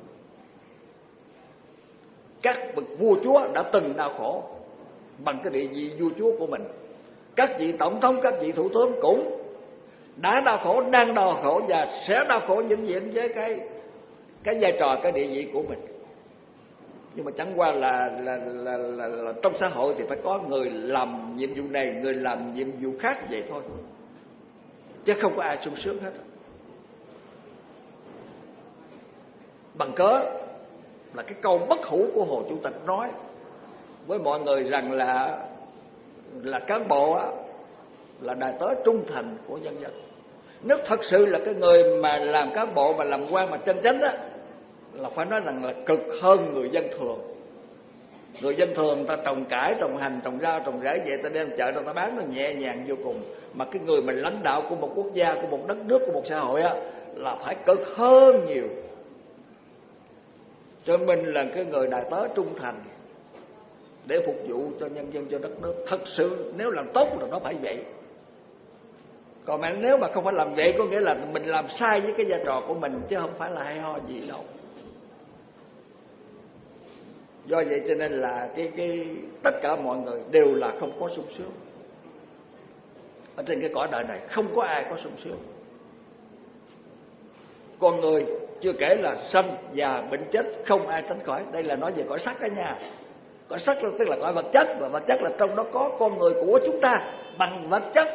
Các bậc vua chúa đã từng đau khổ bằng cái địa vị vua chúa của mình. Các vị tổng thống, các vị thủ tướng cũng đã đau khổ, đang đau khổ và sẽ đau khổ vĩnh viễn với cái vai trò, cái địa vị của mình. Nhưng mà chẳng qua là trong xã hội thì phải có người làm nhiệm vụ này, người làm nhiệm vụ khác vậy thôi, chứ không có ai sung sướng hết. Bằng cớ là cái câu bất hủ của Hồ Chủ tịch nói với mọi người rằng là cán bộ là đại tớ trung thành của nhân dân. Nếu thật sự là cái người mà làm cán bộ mà làm quan mà chân chánh là phải nói rằng là cực hơn người dân thường. Người dân thường người ta trồng cải, trồng hành, trồng rau, trồng rẫy vậy, ta đem chợ ta bán nó nhẹ nhàng vô cùng. Mà cái người mà lãnh đạo của một quốc gia, của một đất nước, của một xã hội là phải cực hơn nhiều. Cho mình là cái người đại tớ trung thành để phục vụ cho nhân dân, cho đất nước. Thật sự nếu làm tốt là nó phải vậy. Còn mà nếu mà không phải làm vậy có nghĩa là mình làm sai với cái vai trò của mình, chứ không phải là hay ho gì đâu. Do vậy cho nên là tất cả mọi người đều là không có sung sướng. Ở trên cái cõi đời này không có ai có sung sướng. Con người chưa kể là sanh già bệnh chết không ai tránh khỏi. Đây là nói về cõi sắc đó nha. Cõi sắc tức là cõi vật chất, và vật chất là trong đó có con người của chúng ta bằng vật chất,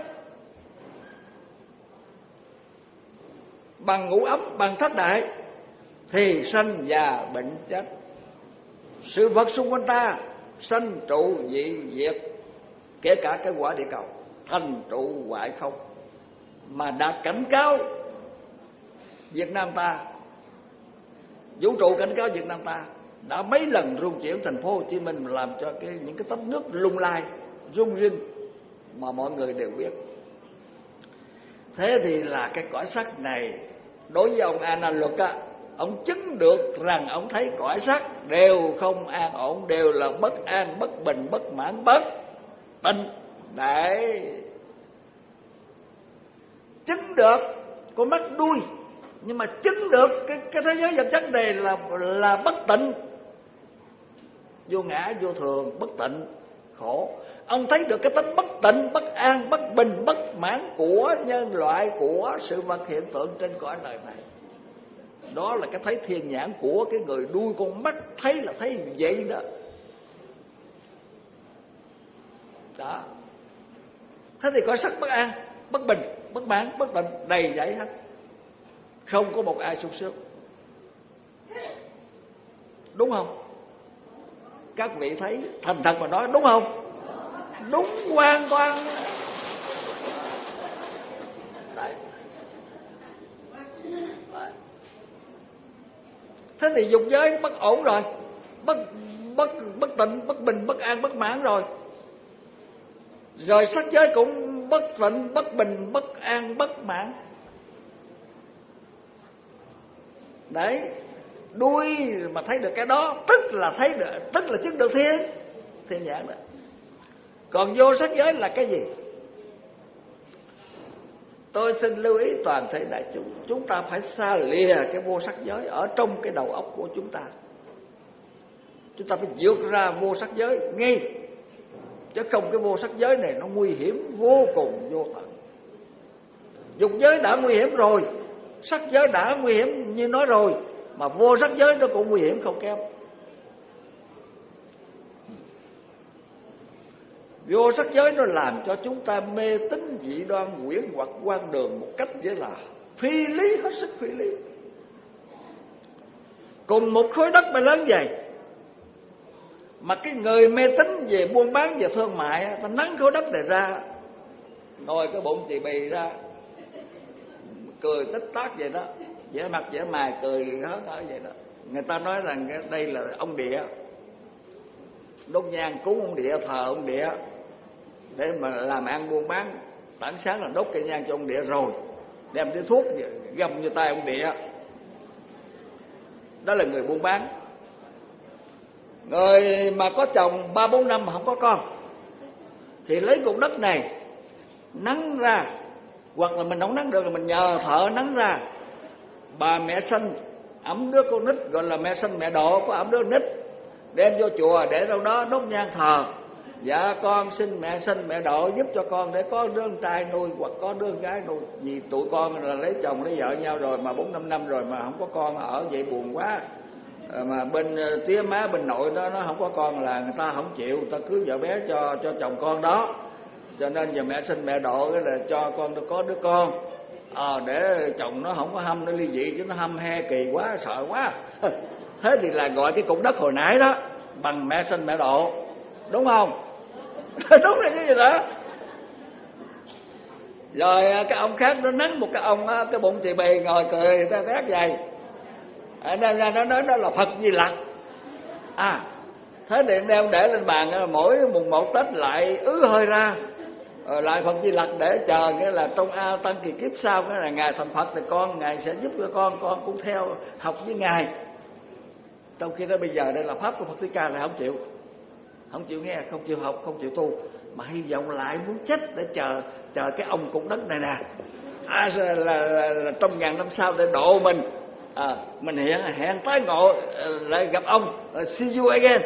bằng ngũ ấm, bằng thất đại thì sanh già bệnh chết. Sự vật xung quanh ta sanh trụ dị diệt, kể cả cái quả địa cầu thành trụ hoại không. Mà đã cảnh cáo Việt Nam ta, vũ trụ cảnh cáo Việt Nam ta đã mấy lần rung chuyển thành phố Hồ Chí Minh, làm cho những cái tấm nước lung lay rung rinh mà mọi người đều biết. Thế thì là cái cõi sắc này đối với ông A Nan Luật ông chứng được rằng ông thấy cõi sắc đều không an ổn, đều là bất an, bất bình, bất mãn, bất tịnh. Để chứng được con mắt đuôi, nhưng mà chứng được cái thế giới vật chất này là bất tịnh, vô ngã, vô thường, bất tịnh, khổ. Ông thấy được cái tính bất tịnh, bất an, bất bình, bất mãn của nhân loại, của sự vật hiện tượng trên cõi đời này. Đó là cái thấy thiên nhãn của cái người đuôi con mắt, thấy là thấy vậy đó. Đó. Thế thì cõi sắc bất an, bất bình, bất mãn, bất tịnh, đầy dẫy hết. Không có một ai sung sướng. Đúng không? Các vị thấy thành thật mà nói đúng không? Đúng hoàn toàn. Đấy. Thế thì dục giới bất ổn rồi, bất tịnh, bất bình, bất an, bất mãn rồi. Rồi sắc giới cũng bất tịnh, bất bình, bất an, bất mãn. Đấy, đuôi mà thấy được cái đó tức là thấy được, tức là chứng được thiên nhãn đó. Còn vô sắc giới là cái gì? Tôi xin lưu ý toàn thể đại chúng ta phải xa lìa cái vô sắc giới ở trong cái đầu óc của chúng ta. Chúng ta phải vượt ra vô sắc giới ngay, chứ không cái vô sắc giới này nó nguy hiểm vô cùng vô tận. Dục giới đã nguy hiểm rồi, sắc giới đã nguy hiểm như nói rồi, mà vô sắc giới nó cũng nguy hiểm không kém. Vô sắc giới nó làm cho chúng ta mê tín dị đoan, quyển hoặc quan đường một cách vậy là phi lý, hết sức phi lý. Cùng một khối đất mà lớn vậy, Mà cái người mê tín về buôn bán, về thương mại, ta nắng khối đất này ra, ngồi cái bụng chì bì ra, cười tích tác vậy đó, vẻ mặt vẻ mày cười hớn hở vậy đó. Người ta nói rằng đây là ông địa, đốt nhang cúng ông địa, thờ ông địa để mà làm ăn buôn bán. Tảng sáng là đốt cây nhang cho ông địa rồi đem cái thuốc găm vô tay ông địa. Đó là người buôn bán. Người mà có chồng 3-4 năm mà không có con thì lấy cục đất này nắng ra, hoặc là mình không nắng được là mình nhờ thợ nắng ra. Bà mẹ sanh ẵm đứa con nít, gọi là mẹ sanh mẹ độ, có ẵm đứa nít đem vô chùa để đâu đó đốt nhang thờ. Dạ con xin mẹ sanh mẹ độ giúp cho con để có đứa con trai nuôi hoặc có đứa con gái nuôi. Vì tụi con là lấy chồng lấy vợ nhau rồi mà 4-5 năm rồi mà không có con, ở vậy buồn quá. Mà bên tía má bên nội đó nó không có con là người ta không chịu, người ta cưới vợ bé cho chồng con đó. Cho nên giờ mẹ sinh mẹ độ là cho con nó có đứa con, để chồng nó không có hâm nó ly dị, chứ nó hâm he kỳ quá sợ quá. Thế thì là gọi cái cục đất hồi nãy đó bằng mẹ sinh mẹ độ, đúng không? Đúng là cái gì đó. Rồi cái ông khác nó nắng một cái ông cái bụng tì bì ngồi cười ta tét vậy, đem ra nó nói đó là Phật Di Lặc. Thế thì đem để lên bàn, mỗi mùng 1 Tết lại hơi ra, lại Phật Di Lặc để chờ, nghĩa là trong tăng kỳ kiếp sau, cái là ngài thành Phật thì ngài sẽ giúp cho con cũng theo học với ngài. Trong khi đó bây giờ đây là pháp của Phật Thích Ca lại không chịu nghe, không chịu học, không chịu tu, mà hy vọng lại muốn chết để chờ cái ông cục đất này nè, là trong ngàn năm sau để độ mình. Mình hẹn tái ngộ lại gặp ông, see you again,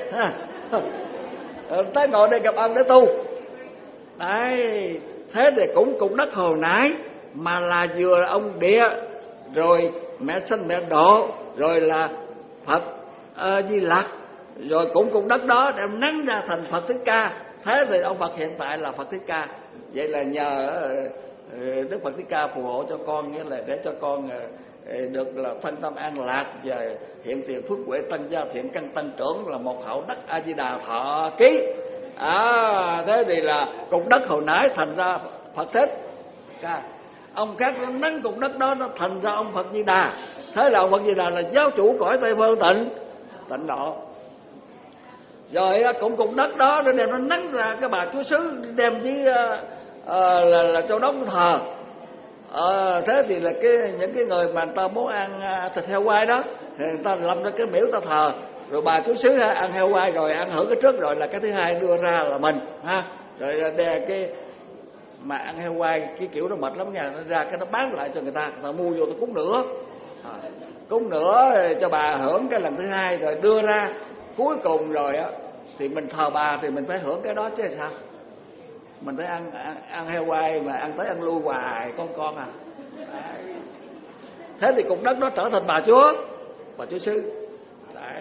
tái ngộ để gặp ông để tu. Đấy, thế thì cũng cục đất hồi nãy mà là vừa là ông địa, rồi mẹ sanh mẹ độ, rồi là Phật Di Lặc, rồi cũng cục đất đó đem nắng ra thành Phật Thích Ca. Thế thì ông Phật hiện tại là Phật Thích Ca. Vậy là nhờ Đức Phật Thích Ca phù hộ cho con, nghĩa là để cho con được là thân tâm an lạc và hiện tiền phước huệ tăng gia thiện căn tăng trưởng, là một hậu đắc A Di Đà thọ ký. Thế thì là cục đất hồi nãy thành ra Phật Thích Ca. Ông khác nó nắng cục đất đó nó thành ra ông Phật Di Đà. Thế là ông Phật Di Đà là giáo chủ cõi Tây Phương tịnh độ. Rồi cũng cục đất đó nó đem nó nắng ra cái bà chúa xứ đem với là Châu Đốc thờ. Thế thì là những cái người mà người ta muốn ăn thịt heo quay đó thì người ta làm ra cái miễu ta thờ, rồi bà chúa xứ ăn heo quay rồi ăn hưởng cái trước rồi là cái thứ hai đưa ra là mình rồi đè cái mà ăn heo quay cái kiểu nó mệt lắm nha, nó ra cái nó bán lại cho người ta mua vô tôi cúng nữa cho bà hưởng cái lần thứ hai, rồi đưa ra cuối cùng rồi thì mình thờ bà thì mình phải hưởng cái đó chứ sao. Mình phải ăn heo quay mà ăn tới ăn lui hoài con à. Đấy. Thế thì cục đất đó trở thành bà chúa xứ. Đấy.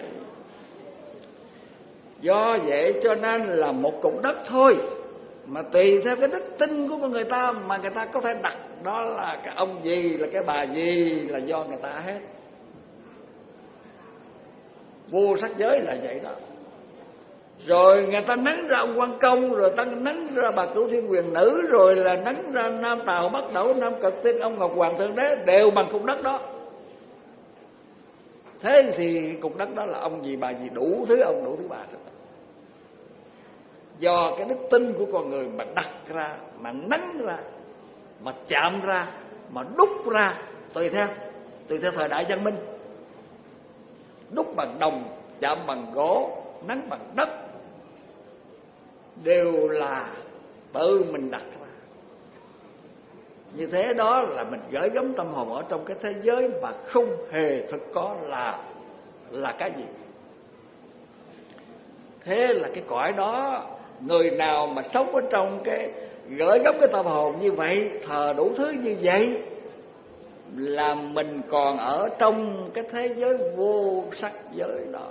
Do vậy cho nên là một cục đất thôi mà tùy theo cái đức tin của người ta mà người ta có thể đặt đó là cái ông gì, là cái bà gì, là do người ta hết. Vô sắc giới là vậy đó. Rồi người ta nắng ra ông Quan Công, rồi ta nắng ra bà Cửu Thiên Quyền Nữ, rồi là nắng ra Nam Tào Bắc Đẩu, Nam Cực Tiên, ông Ngọc Hoàng Thượng Đế, đều bằng cục đất đó. Thế thì cục đất đó là ông gì bà gì, đủ thứ ông đủ thứ bà. Do cái đức tin của con người mà đặt ra, mà nắng ra, mà chạm ra, mà đúc ra, tùy theo thời đại văn minh. Đúc bằng đồng, chạm bằng gỗ, nắng bằng đất, đều là tự mình đặt ra. Như thế đó là mình gửi gắm tâm hồn ở trong cái thế giới mà không hề thực có là cái gì. Thế là cái cõi đó, người nào mà sống ở trong cái gửi gắm cái tâm hồn như vậy, thờ đủ thứ như vậy, là mình còn ở trong cái thế giới vô sắc giới đó.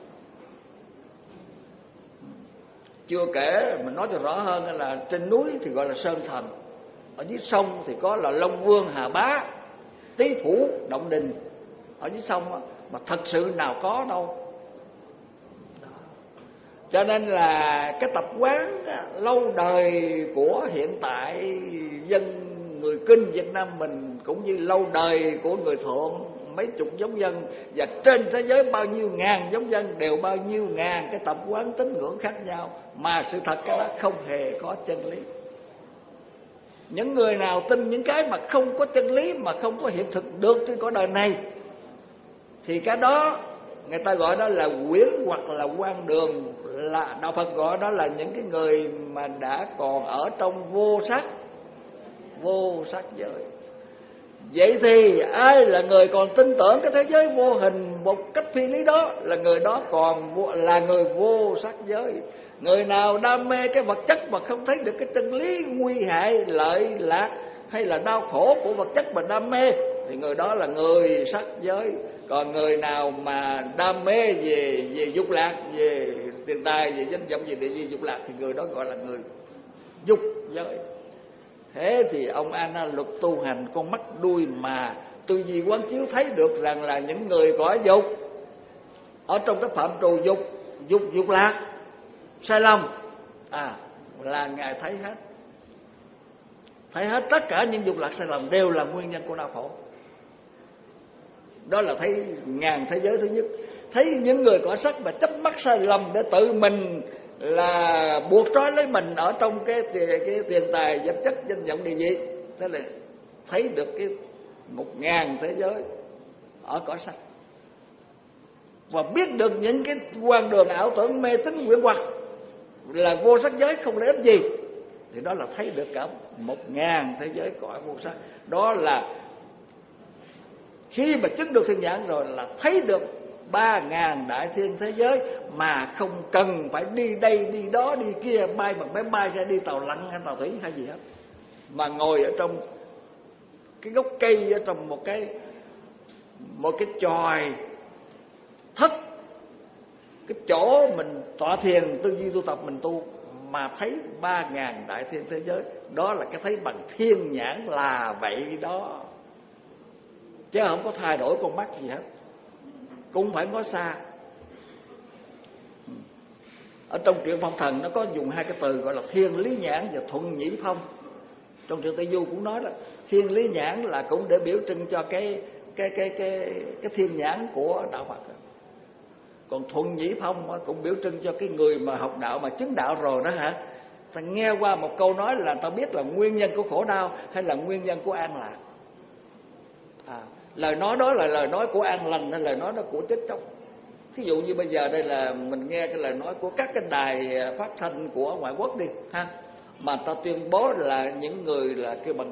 Chưa kể mình nói cho rõ hơn là trên núi thì gọi là Sơn Thần, ở dưới sông thì có là Long Vương, Hà Bá, Tý Phủ, Động Đình. Ở dưới sông mà thật sự nào có đâu. Cho nên là cái tập quán lâu đời của hiện tại dân người Kinh Việt Nam mình, cũng như lâu đời của người Thượng mấy chục giống dân, và trên thế giới bao nhiêu ngàn giống dân, đều bao nhiêu ngàn cái tập quán tín ngưỡng khác nhau, mà sự thật cái đó không hề có chân lý. Những người nào tin những cái mà không có chân lý, mà không có hiện thực được trên cõi đời này, thì cái đó người ta gọi đó là quyển hoặc là quan đường. Là đạo Phật gọi đó là những cái người mà đã còn ở trong vô sắc giới. Vậy thì ai là người còn tin tưởng cái thế giới vô hình một cách phi lý đó, là người đó là người vô sắc giới. Người nào đam mê cái vật chất mà không thấy được cái chân lý nguy hại, lợi lạc hay là đau khổ của vật chất mà đam mê, thì người đó là người sắc giới. Còn người nào mà đam mê về dục lạc, về tiền tài, về danh vọng, về địa vị dục lạc, thì người đó gọi là người dục giới. Thế thì ông A Na Luật tu hành con mắt đuôi mà tư duy quán chiếu thấy được rằng là những người cõi dục, ở trong cái phạm trù dục lạc sai lầm, là Ngài thấy hết tất cả những dục lạc sai lầm đều là nguyên nhân của đau khổ. Đó là thấy ngàn thế giới thứ nhất. Thấy những người cõi sắc mà chấp mắc sai lầm để tự mình là buộc trói lấy mình ở trong cái tiền tài, vật chất, danh vọng, địa vị. Thế là thấy được cái 1000 thế giới ở cõi sắc, và biết được những cái quan đường ảo tưởng mê tín quyển hoặc là vô sắc giới không lợi ích gì, thì đó là thấy được cả 1000 thế giới cõi vô sắc. Đó là khi mà chứng được thiên nhãn rồi là thấy được 3000 đại thiên thế giới, mà không cần phải đi đây đi đó đi kia, bay bằng máy bay ra, đi tàu lặn hay tàu thủy hay gì hết, mà ngồi ở trong cái gốc cây, ở trong một cái chòi thất, cái chỗ mình tọa thiền tư duy tu tập mình tu, mà thấy 3000 đại thiên thế giới. Đó là cái thấy bằng thiên nhãn là vậy đó, chứ không có thay đổi con mắt gì hết, cũng phải có xa. Ở trong truyện Phong Thần nó có dùng hai cái từ gọi là thiên lý nhãn và thuận nhĩ phong. Trong truyện Tây Du cũng nói đó, thiên lý nhãn là cũng để biểu trưng cho cái thiên nhãn của đạo Phật. Còn thuận nhĩ phong cũng biểu trưng cho cái người mà học đạo mà chứng đạo rồi đó hả. Ta nghe qua một câu nói là ta biết là nguyên nhân của khổ đau hay là nguyên nhân của an lạc. Lời nói đó là lời nói của an lành hay lời nói đó của chết chóc. Thí dụ như bây giờ đây là mình nghe cái lời nói của các cái đài phát thanh của ngoại quốc đi ha, mà ta tuyên bố là những người là kêu bằng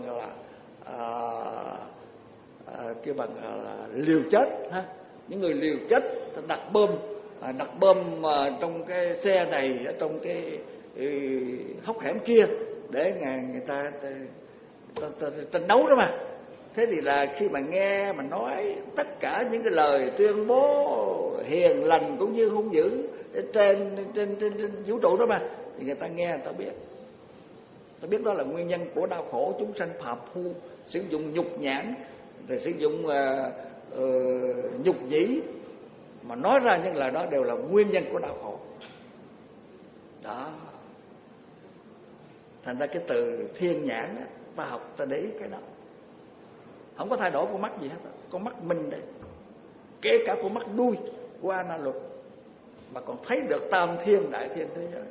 là liều chết ha, những người liều chết đặt bom trong cái xe này, ở trong cái hốc hẻm kia để người ta tranh đấu đó mà. Thế thì là khi mà nghe mà nói tất cả những cái lời tuyên bố hiền lành cũng như hung dữ trên vũ trụ đó mà, thì người ta nghe, người ta biết đó là nguyên nhân của đau khổ chúng sanh phạm phu, sử dụng nhục nhãn, rồi sử dụng nhục nhĩ mà nói ra những lời đó đều là nguyên nhân của đau khổ đó. Thành ra cái từ thiên nhãn đó, ta học ta để ý cái đó, không có thay đổi con mắt gì hết. Con mắt mình đây, kể cả con mắt đuôi của A Na Luật, mà còn thấy được tam thiên đại thiên thế giới.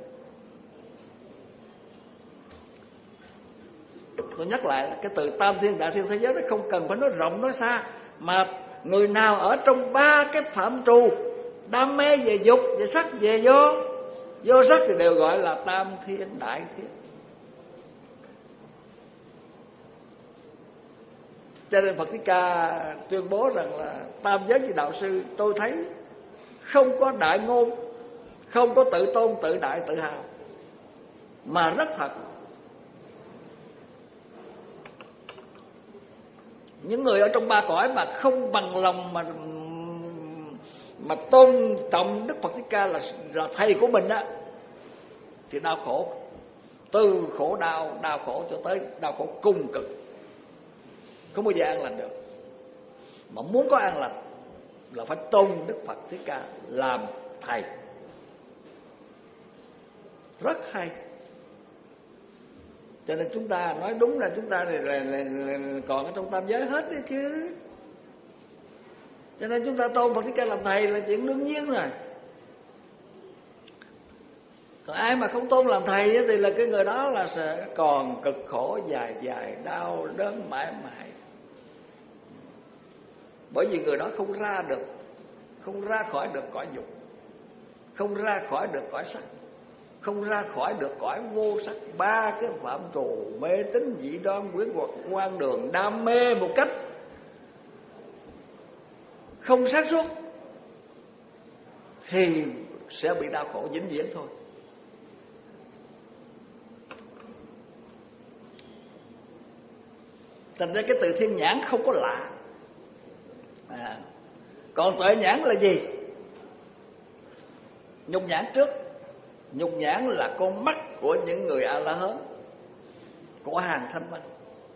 Tôi nhắc lại cái từ tam thiên đại thiên thế giới đó không cần phải nói rộng nói xa, mà người nào ở trong ba cái phạm trù đam mê về dục, về sắc, về vô sắc thì đều gọi là tam thiên đại thiên. Cho nên Phật Thích Ca tuyên bố rằng là tam giới như đạo sư tôi thấy không có đại ngôn, không có tự tôn, tự đại, tự hào, mà rất thật. Những người ở trong ba cõi mà không bằng lòng mà tôn trọng Đức Phật Thích Ca là thầy của mình đó, thì đau khổ, từ khổ đau khổ cho tới đau khổ cùng cực, không bao giờ an lành được. Mà muốn có an lành là phải tôn Đức Phật Thích Ca làm thầy. rất hay. Cho nên chúng ta nói đúng là chúng ta là còn ở trong tam giới hết đấy chứ. Cho nên chúng ta tôn Phật Thích Ca làm thầy là chuyện đương nhiên rồi. Còn ai mà không tôn làm thầy thì là cái người đó là sẽ còn cực khổ dài dài, đau đớn mãi mãi. Bởi vì người đó không ra khỏi được cõi dục, không ra khỏi được cõi sắc, không ra khỏi được cõi vô sắc. Ba cái phạm trù mê tín dị đoan quyến hoặc quan đường đam mê một cách không sáng suốt thì sẽ bị đau khổ vĩnh viễn thôi. Thành ra cái từ thiên nhãn không có lạ. Còn tuệ nhãn là gì? Nhục nhãn trước. Nhục nhãn là con mắt của những người A-la-hán, của hàng thanh văn.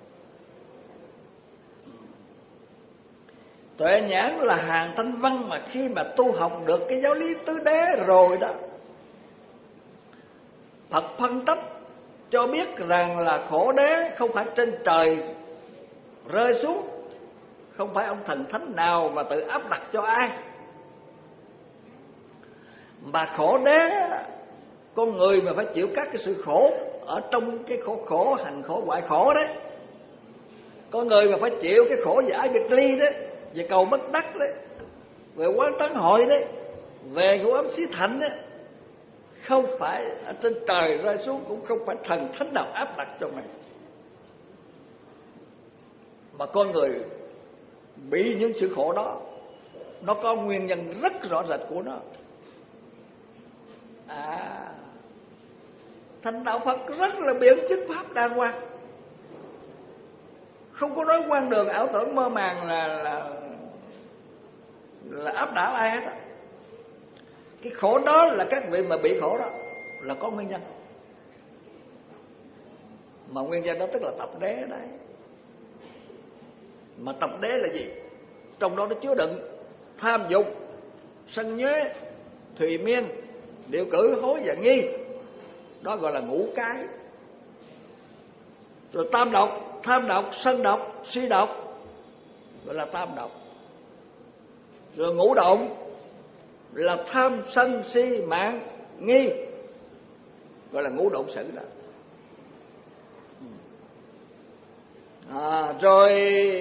Tuệ nhãn là hàng thanh văn mà khi mà tu học được cái giáo lý tứ đế rồi đó, Phật phân tích cho biết rằng là khổ đế không phải trên trời rơi xuống, không phải ông thần thánh nào mà tự áp đặt cho ai, mà khổ đế con người mà phải chịu các cái sự khổ ở trong cái khổ hành khổ hoại khổ đấy. Con người mà phải chịu cái khổ về ái biệt ly đấy, về cầu bất đắc đấy, về quán tấn hội đấy, về ngũ ấm xí thạnh đấy, không phải ở trên trời rơi xuống, cũng không phải thần thánh nào áp đặt cho mình, mà con người bị những sự khổ đó nó có nguyên nhân rất rõ rệt của nó. Thành đạo Phật rất là biện chứng pháp đàng hoàng, không có nói quan đường ảo tưởng mơ màng là áp đảo ai hết á. Cái khổ đó là các vị mà bị khổ đó là có nguyên nhân, mà nguyên nhân đó tức là tập đế đấy. Mà tập đế là gì? Trong đó nó chứa đựng tham dục, sân nhuế, thùy miên, điệu cử, hối và nghi. Đó gọi là ngũ cái. Rồi tam độc, tham độc, sân độc, si độc, gọi là tam độc. Rồi ngũ động là tham, sân, si, mạng, nghi, gọi là ngũ động sử đó. Rồi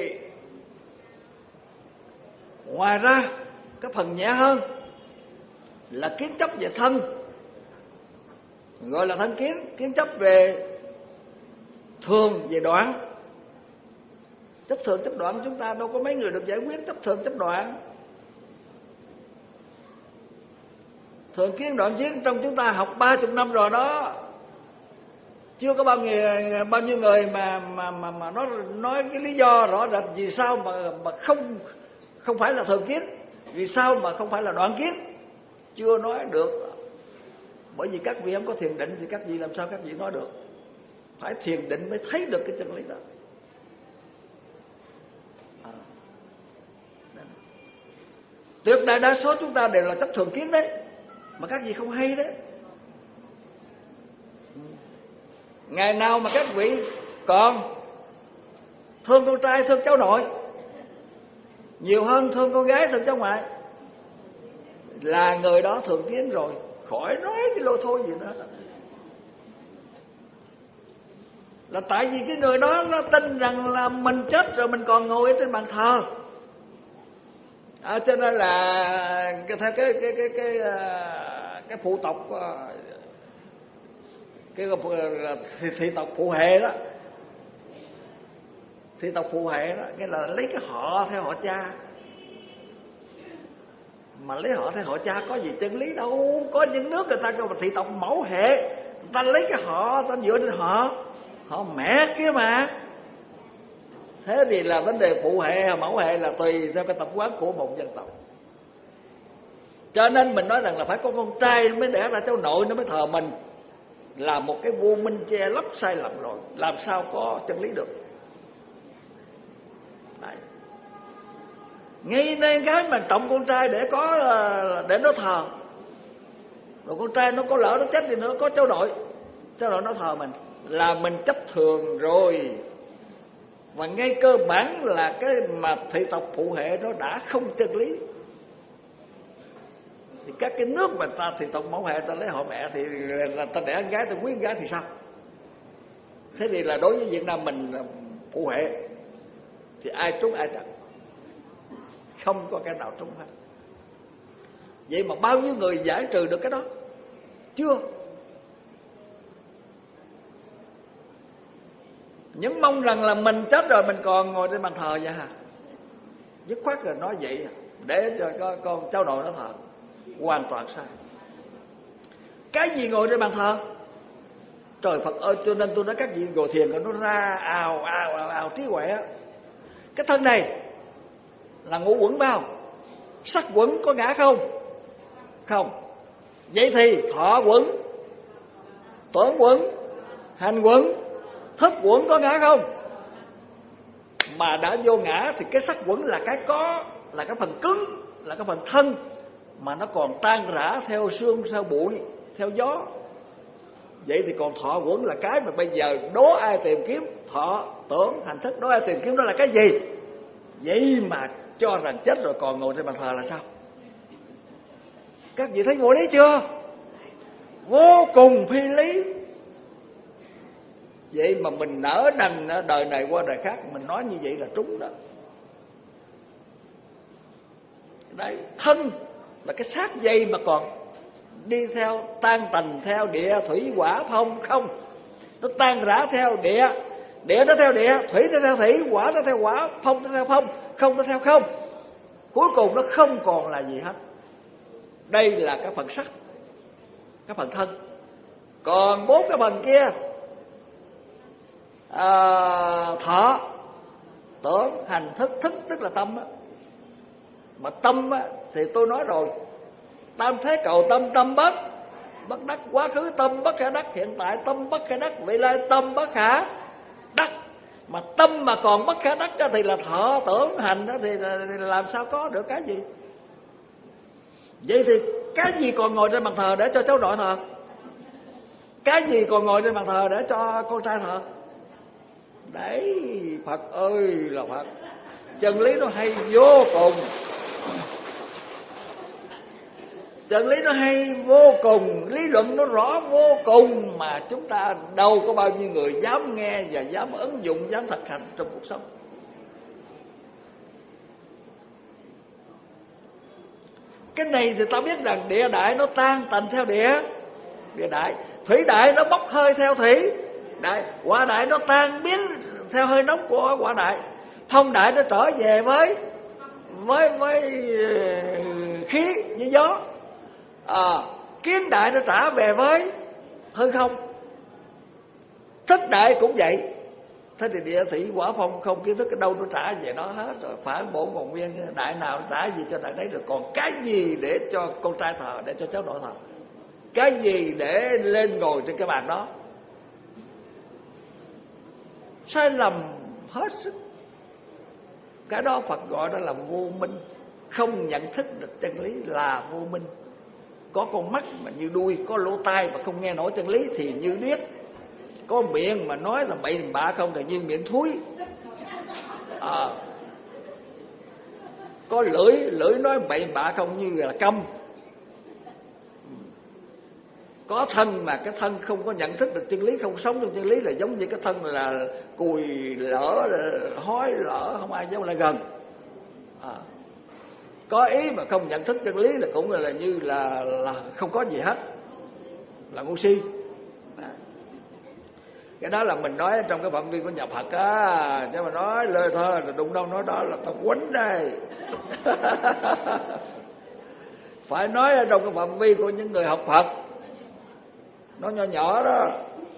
ngoài ra cái phần nhẹ hơn là kiến chấp về thân, gọi là thân kiến. Kiến chấp về thường, về đoạn. Chấp thường chấp đoạn chúng ta đâu có mấy người được giải quyết chấp thường chấp đoạn. Thường kiến đoạn kiến trong chúng ta học 30 năm rồi đó, chưa có bao nhiêu người mà nó nói cái lý do rõ rệt vì sao mà không phải là thường kiến, vì sao mà không phải là đoạn kiến, chưa nói được. Bởi vì các vị không có thiền định thì các vị làm sao các vị nói được? Phải thiền định mới thấy được cái chân lý đó. Tuyệt đại đa số chúng ta đều là chấp thường kiến đấy, mà các vị không hay đấy. Ngày nào mà các vị còn thương con trai, thương cháu nội nhiều hơn thương con gái, thương cháu ngoại, là người đó thường kiến rồi, khỏi nói cái lô thôi gì nữa. Là tại vì cái người đó nó tin rằng là mình chết rồi mình còn ngồi trên bàn thờ. Cho nên là theo cái phụ tộc, cái thị tộc phụ hệ đó, thị tộc phụ hệ đó, nghĩa là lấy cái họ theo họ cha. Mà lấy họ theo họ cha có gì chân lý đâu. Có những nước người ta kêu là thị tộc mẫu hệ, người ta lấy cái họ, ta dựa trên họ mẹ kia mà. Thế thì là vấn đề phụ hệ hay mẫu hệ là tùy theo cái tập quán của một dân tộc. Cho nên mình nói rằng là phải có con trai mới đẻ ra cháu nội nó mới thờ mình, là một cái vô minh che lấp sai lầm rồi, làm sao có chân lý được. Đấy. Ngay nên cái mà trọng con trai để nó thờ, Rồi con trai nó có lỡ nó chết thì nó có cháu nội nó thờ mình, là mình chấp thường rồi. Và ngay cơ bản là cái mà thị tộc phụ hệ nó đã không chân lý. Thì các cái nước mà ta thị tộc mẫu hệ ta lấy họ mẹ thì là ta đẻ con gái, ta quý con gái thì sao? Thế thì là đối với Việt Nam mình phụ hệ thì ai trúng ai trật, không có cái nào trúng hết. Vậy mà bao nhiêu người giải trừ được cái đó? Chưa. Nhưng mong rằng là mình chết rồi mình còn ngồi trên bàn thờ vậy hả? Dứt khoát là nói vậy để cho con cháu nội nó thờ. Hoàn toàn sai. Cái gì ngồi trên bàn thờ? Trời Phật ơi, cho nên tôi nói các vị ngồi thiền nó ra ào trí huệ. Cái thân này là ngũ uẩn bao, sắc uẩn có ngã không? Không. Vậy thì thọ uẩn, tưởng uẩn, hành uẩn, thức uẩn có ngã không? Mà đã vô ngã thì cái sắc uẩn là cái có, là cái phần cứng, là cái phần thân, mà nó còn tan rã theo sương, theo bụi, theo gió. Vậy thì còn thọ uẩn là cái mà bây giờ đố ai tìm kiếm. Thọ, tưởng, hành thức, đố ai tìm kiếm đó là cái gì? Vậy mà cho rằng chết rồi còn ngồi trên bàn thờ là sao? Các vị thấy ngồi đấy chưa? Vô cùng phi lý. Vậy mà mình nỡ đành đời này qua đời khác, mình nói như vậy là trúng đó. Đây, thân là cái xác dây mà còn đi theo tan tành theo địa thủy hỏa phong không. Nó tan rã theo địa, địa nó theo địa, thủy nó theo thủy, hỏa nó theo hỏa, phong nó theo phong, không nó theo không. Cuối cùng nó không còn là gì hết. Đây là cái phần sắc, cái phần thân. Còn 4 cái phần kia, thọ, tưởng, hành, thức. Thức tức là tâm á. Mà tâm á, thì tôi nói rồi, tam thế cầu tâm, tâm bất đắc. Quá khứ tâm bất khả đắc, hiện tại tâm bất khả đắc, vị lai tâm bất khả đắc. Mà tâm mà còn bất khả đắc thì là thọ, tưởng, hành thì làm sao có được cái gì? Vậy thì cái gì còn ngồi trên bàn thờ để cho cháu nội thờ? Cái gì còn ngồi trên bàn thờ để cho con trai thờ? Đấy, Phật ơi là Phật. Chân lý nó hay vô cùng. Chân lý nó hay vô cùng, lý luận nó rõ vô cùng, mà chúng ta đâu có bao nhiêu người dám nghe và dám ứng dụng, dám thực hành trong cuộc sống. Cái này thì ta biết rằng địa đại nó tan tành theo địa đại, thủy đại nó bốc hơi theo thủy đại, hỏa đại nó tan biến theo hơi nóng của hỏa đại, phong đại nó trở về với khí với gió, kiến đại nó trả về với hư không, thức đại cũng vậy. Thế thì địa thủy hỏa phong không kiến thức cái đâu nó trả về nó hết rồi. Phản bổn còn nguyên, đại nào nó trả gì cho đại đấy được. Còn cái gì để cho con trai thờ, để cho cháu nội thờ? Cái gì để lên ngồi trên cái bàn đó? Sai lầm hết sức. Cái đó Phật gọi đó là vô minh. Không nhận thức được chân lý là vô minh. Có con mắt mà như đuôi, có lỗ tai mà không nghe nổi chân lý thì như điếc. Có miệng mà nói là bậy bạ không thì như miệng thúi. Có lưỡi nói bậy bạ không như là câm. Có thân mà cái thân không có nhận thức được chân lý, không sống trong chân lý là giống như cái thân là cùi lỡ, hói lỡ, không ai dám lại gần. Có ý mà không nhận thức chân lý là cũng là như là không có gì hết, là ngu si. Cái đó là mình nói trong cái phạm vi của nhà Phật á, chứ mà nói lời thôi là đụng đâu nói đó là tao quánh đây. Phải nói ở trong cái phạm vi của những người học Phật, nó nhỏ nhỏ đó.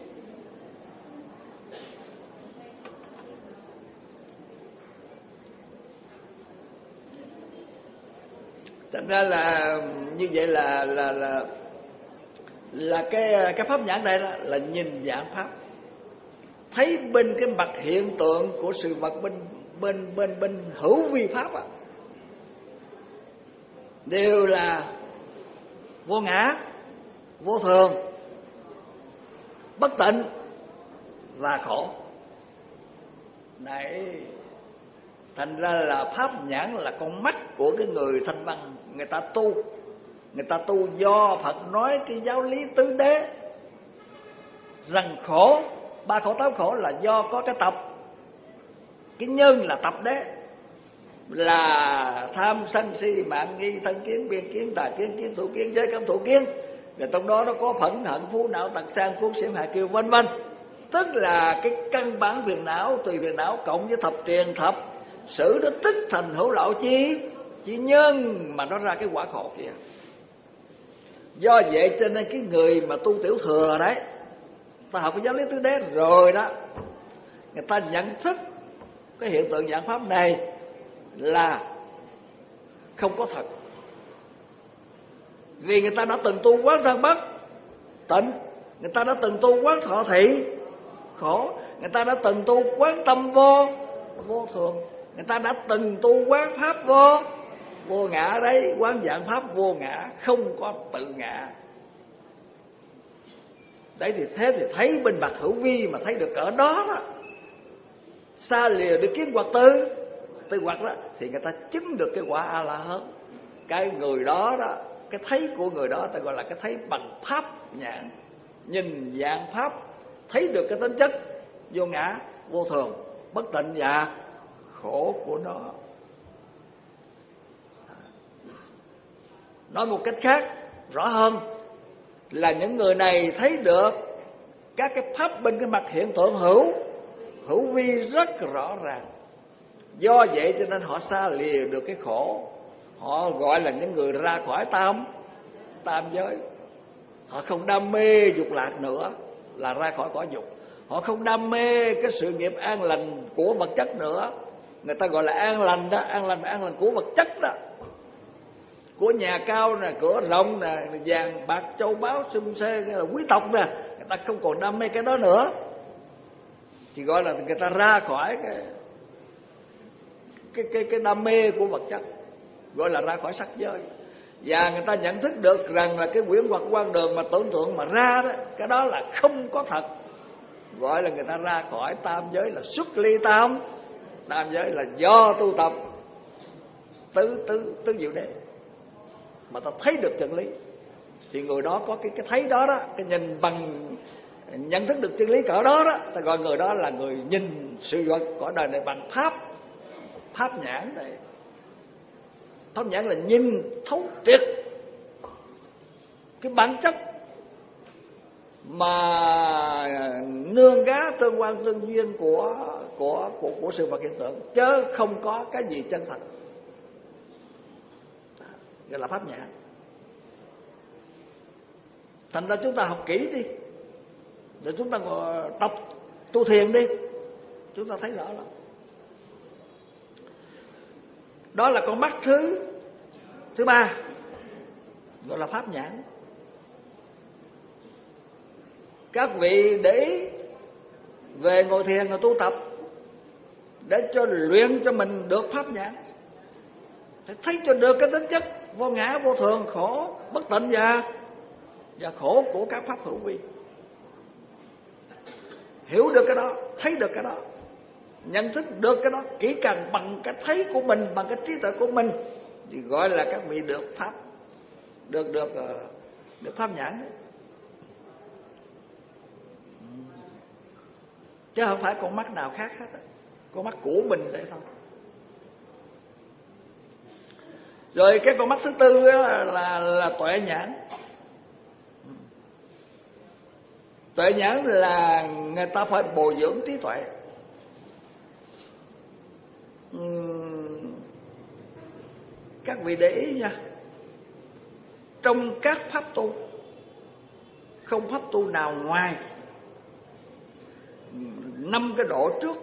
Thành ra là như vậy là cái pháp nhãn đây đó, là nhìn dạng pháp, thấy bên cái mặt hiện tượng của sự vật bên hữu vi pháp đều là vô ngã, vô thường, bất tịnh và khổ. Đấy, thành ra là pháp nhãn là con mắt của cái người thanh văn. Người ta tu do Phật nói cái giáo lý tứ đế, rằng khổ, 3 khổ 8 khổ là do có cái tập, cái nhân là tập đế, là tham sân si mạng nghi thân kiến biên kiến tà kiến kiến thủ kiến giới cấm thủ kiến. Rồi trong đó nó có phẫn hận phú não tật sang cuốn xiểm hạ kiêu vân vân. Tức là cái căn bản phiền não, tùy phiền não cộng với thập truyền thập sử, nó tích thành hữu lậu chi nhân mà nó ra cái quả khổ kia. Do vậy cho nên cái người mà tu tiểu thừa đấy, ta học cái giáo lý tứ đế rồi đó, người ta nhận thức cái hiện tượng dạng pháp này là không có thật. Vì người ta đã từng tu quán thân bất tịnh, người ta đã từng tu quán thọ thị khổ, người ta đã từng tu quán tâm vô thường, người ta đã từng tu quán pháp vô ngã đấy, quán dạng pháp vô ngã, không có tự ngã. Đấy thì thế thì thấy bên mặt hữu vi mà thấy được cỡ đó đó, xa lìa được kiến hoặc tư hoặc đó, thì người ta chứng được cái quả A La Hán. Cái người đó đó, cái thấy của người đó ta gọi là cái thấy bằng pháp nhãn, nhìn dạng pháp, thấy được cái tính chất vô ngã, vô thường, bất tịnh và khổ của nó. Nói một cách khác rõ hơn là những người này thấy được các cái pháp bên cái mặt hiện tượng hữu vi rất rõ ràng. Do vậy cho nên họ xa lìa được cái khổ. Họ gọi là những người ra khỏi tam giới. Họ không đam mê dục lạc nữa, là ra khỏi cõi dục. Họ không đam mê cái sự nghiệp an lành của vật chất nữa. Người ta gọi là an lành đó, an lành của vật chất đó, của nhà cao nè, cửa rộng nè, vàng bạc châu báu xum xê, là quý tộc nè. Người ta không còn đam mê cái đó nữa, thì gọi là người ta ra khỏi cái đam mê của vật chất, gọi là ra khỏi sắc giới. Và người ta nhận thức được rằng là cái quyển hoặc quan đường mà tưởng tượng mà ra đó, cái đó là không có thật, gọi là người ta ra khỏi tam giới, là xuất ly tam giới, là do tu tập tứ diệu đế mà ta thấy được chân lý. Thì người đó có cái thấy đó đó, cái nhìn bằng nhận thức được chân lý cỡ đó đó, ta gọi người đó là người nhìn sự vật cõi đời này bằng pháp nhãn này. Pháp nhãn là nhìn thấu triệt cái bản chất mà nương gá tương quan tương duyên của sự vật hiện tượng, chứ không có cái gì chân thật. Gọi là pháp nhãn. Thành ra chúng ta học kỹ đi, rồi chúng ta tập tu thiền đi, chúng ta thấy rõ lắm. Đó là con mắt thứ ba, gọi là pháp nhãn. Các vị để ý về ngồi thiền và tu tập để cho luyện cho mình được pháp nhãn, phải thấy cho được cái tính chất vô ngã, vô thường, khổ, bất tịnh và khổ của các pháp hữu vi. Hiểu được cái đó, thấy được cái đó, nhận thức được cái đó kỹ càng bằng cái thấy của mình, bằng cái trí tuệ của mình, thì gọi là các vị được pháp, được pháp nhãn. Chứ không phải con mắt nào khác hết, con mắt của mình vậy thôi. Rồi cái con mắt thứ tư là tuệ nhãn. Tuệ nhãn là người ta phải bồi dưỡng trí tuệ. Các vị để ý nha, trong các pháp tu, không pháp tu nào ngoài 5 cái độ trước.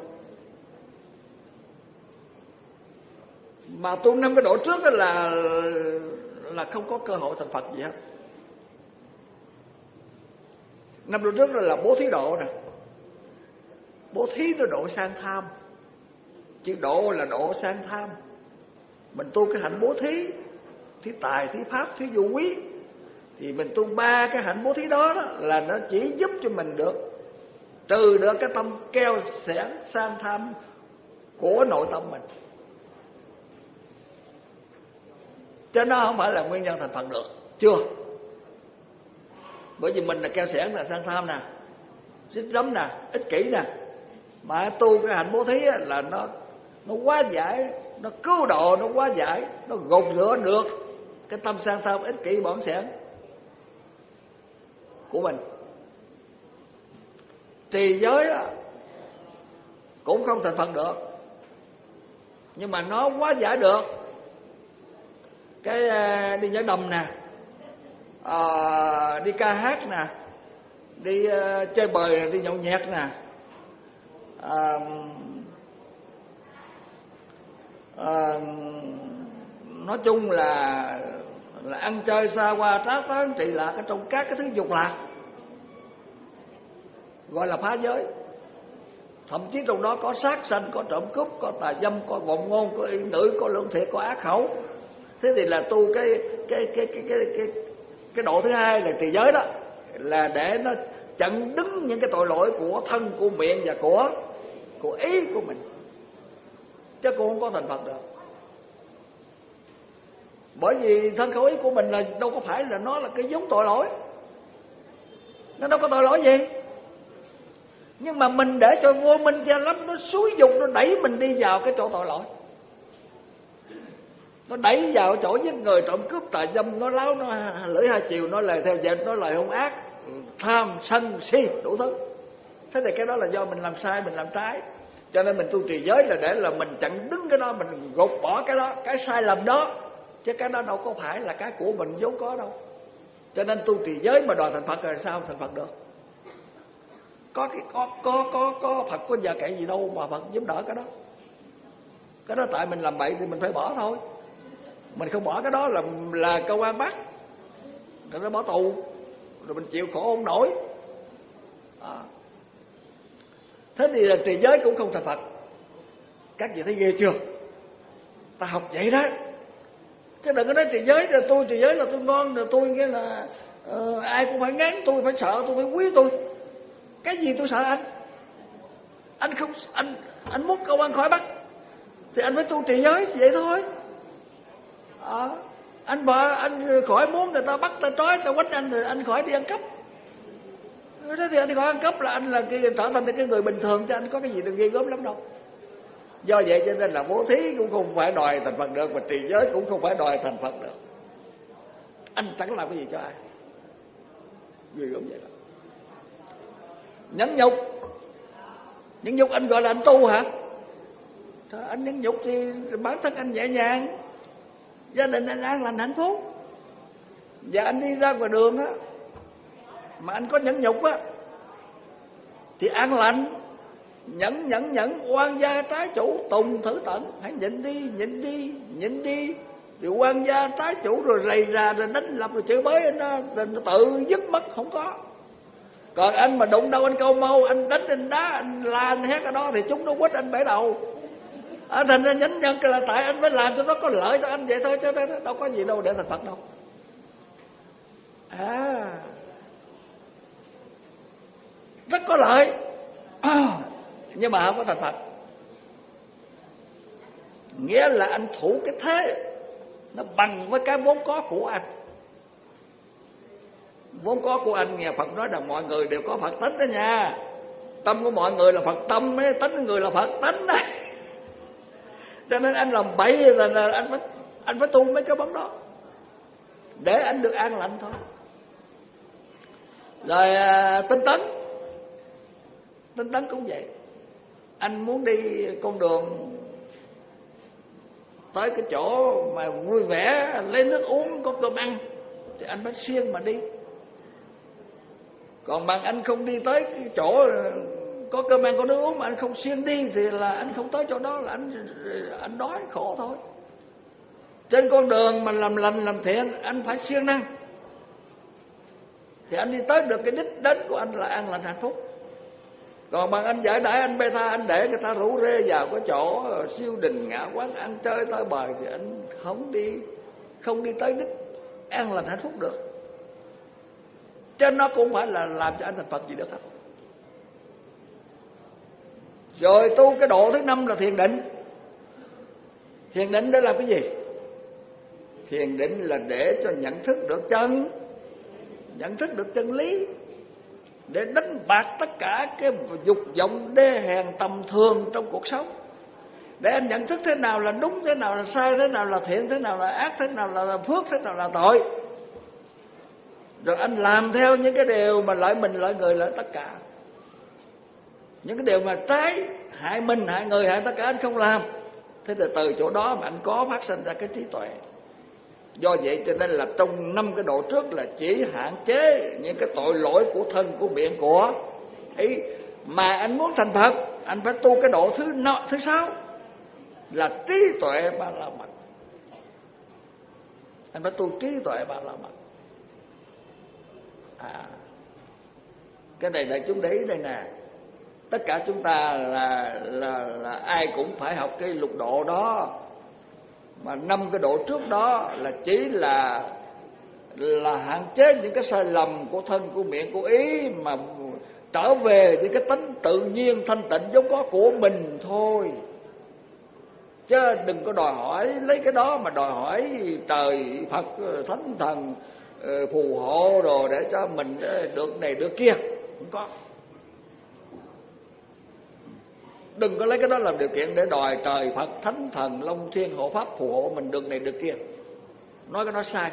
Mà tu 5 cái độ trước đó là không có cơ hội thành Phật gì hết. 5 độ trước đó là bố thí độ nè. Bố thí nó độ sang tham. Chữ độ là độ sang tham. Mình tu cái hạnh bố thí, thí tài, thí pháp, thí vô quý, Thì mình tu 3 cái hạnh bố thí đó, là nó chỉ giúp cho mình được trừ được cái tâm keo xẻn sang tham của nội tâm mình, chứ nó không phải là nguyên nhân thành Phật được. Chưa. Bởi vì mình là keo xẻn, là sang tham nè, xích rắm nè, ích kỷ nè. Mà tu cái hạnh bố thí là nó hóa giải, nó cứu độ, nó hóa giải, nó gột rửa được cái tâm sang tham, ích kỷ, bỏng sẻn của mình. Trì giới đó cũng không thành Phật được, nhưng mà nó hóa giải được cái đi nhảy đầm nè, đi ca hát nè, đi chơi bời, đi nhậu nhẹt nè, nói chung là ăn chơi xa hoa trá tán trị lạc ở trong các cái thứ dục lạc, gọi là phá giới. Thậm chí trong đó có sát sanh, có trộm cướp, có tà dâm, có vọng ngôn, có y nữ, có lương thiệt, có ác khẩu. Thế thì là tu cái độ thứ hai là trì giới đó, là để nó chặn đứng những cái tội lỗi của thân, của miệng và của ý của mình, chứ cũng không có thành Phật được. Bởi vì thân khẩu ý của mình là đâu có phải là nó là cái giống tội lỗi, nó đâu có tội lỗi gì. Nhưng mà mình để cho vô minh che lắm, nó xúi dục, nó đẩy mình đi vào cái chỗ tội lỗi, nó đẩy vào chỗ giết người, trộm cướp, tà dâm, nó láo, nó lưỡi hai chiều, nó lời theo dệt, nó lời hung ác, tham sân si đủ thứ. Thế thì cái đó là do mình làm sai, mình làm trái. Cho nên mình tu trì giới là để là mình chặn đứng cái đó, mình gột bỏ cái đó, cái sai lầm đó, chứ cái đó đâu có phải là cái của mình vốn có đâu. Cho nên tu trì giới mà đòi thành Phật rồi sao thành Phật được? Có Phật có giờ cậy gì đâu mà Phật giúp đỡ cái đó. Cái đó tại mình làm bậy thì mình phải bỏ thôi. Mình không bỏ cái đó là cơ quan bắt, rồi nó bỏ tù, rồi mình chịu khổ không nổi. Thế thì là trì giới cũng không thành Phật. Các vị thấy ghê chưa? Ta học vậy đó, chứ đừng có nói trì giới rồi tôi trì giới là tôi ngon, rồi tôi nghĩa là ai cũng phải ngán tôi, phải sợ tôi, phải quý tôi. Cái gì tôi sợ anh? Anh không, anh muốn công an khỏi bắt thì anh phải tu trì giới vậy thôi. Anh khỏi muốn người ta bắt, ta trói, ta quánh anh, thì anh khỏi đi ăn cắp. Thế thì anh đi khỏi ăn cắp là anh là trở thành cái người bình thường, chứ anh có cái gì được ghê gớm lắm đâu. Do vậy cho nên là bố thí cũng không phải đòi thành Phật được, mà trì giới cũng không phải đòi thành Phật được. Anh chẳng làm cái gì cho ai, ghê gớm vậy đó. Nhẫn nhục anh gọi là anh tu hả? Trời, anh nhẫn nhục thì bản thân anh nhẹ nhàng, gia đình anh an lành hạnh phúc. Và anh đi ra ngoài đường á mà anh có nhẫn nhục á thì an lành, nhẫn oan gia trái chủ, tùng thử tận. Hãy nhịn đi rồi oan gia trái chủ, rồi rầy rà, rồi đánh lập, rồi chửi bới nó tự dứt mất, không có. Còn anh mà đụng đâu anh câu mâu, anh đánh, anh đá, anh la, anh hét ở đó thì chúng nó quýt anh bể đầu. Thành ra nhẫn nhẫn là tại anh mới làm cho nó có lợi cho anh vậy thôi, chứ đâu có gì đâu để thành Phật đâu. Rất có lợi nhưng mà không có thành Phật. Nghĩa là anh thủ cái thế nó bằng với cái vốn có của anh. Vốn có của anh, nghe Phật nói là mọi người đều có Phật tánh đó nha. Tâm của mọi người là Phật tâm, tánh của người là Phật tánh đó. Cho nên anh làm bậy là anh phải tu mấy cái bóng đó để anh được an lành thôi. Rồi tinh tấn cũng vậy. Anh muốn đi con đường tới cái chỗ mà vui vẻ, lấy nước uống, có cơm ăn thì anh phải siêng mà đi. Còn bằng anh không đi tới cái chỗ có cơm ăn, có nước uống mà anh không siêng đi thì là anh không tới chỗ đó, là anh đói khổ thôi. Trên con đường mà làm lành làm thiện anh phải siêng năng thì anh đi tới được cái đích đến của anh là an lành hạnh phúc. Còn bằng anh giải đãi, anh bê tha, anh để người ta rủ rê vào cái chỗ siêu đình ngã quán ăn chơi tới bời thì anh không đi tới đích an lành hạnh phúc được. chứ nó cũng phải là làm cho anh thành Phật gì được hết. Rồi tu cái độ thứ 5 là thiền định. Thiền định để làm cái gì? Thiền định là để cho nhận thức được chân lý, để đánh bạc tất cả cái dục vọng đê hèn tầm thường trong cuộc sống. Để anh nhận thức thế nào là đúng, thế nào là sai, thế nào là thiện, thế nào là ác, thế nào là phước, thế nào là tội. Rồi anh làm theo những cái điều mà lợi mình, lợi người, lợi tất cả. Những cái điều mà trái, hại mình, hại người, hại tất cả anh không làm. Thế thì từ chỗ đó mà anh có phát sinh ra cái trí tuệ. Do vậy cho nên là trong 5 cái độ trước là chỉ hạn chế những cái tội lỗi của thân, của miệng, của ý. Mà anh muốn thành Phật, anh phải tu cái độ thứ 6 là trí tuệ Ba La Mật. Anh phải tu trí tuệ Ba La Mật. Cái này đại chúng để ý đây nè. Tất cả chúng ta là ai cũng phải học cái lục độ đó. Mà 5 cái độ trước đó là chỉ là hạn chế những cái sai lầm của thân, của miệng, của ý, mà trở về những cái tánh tự nhiên thanh tịnh vốn có của mình thôi. Chứ đừng có đòi hỏi lấy cái đó mà đòi hỏi trời Phật, thánh thần phù hộ rồi để cho mình được này được kia. Không có. Đừng có lấy cái đó làm điều kiện để đòi trời Phật, thánh thần, long thiên hộ pháp phù hộ mình được này được kia. Nói cái đó sai.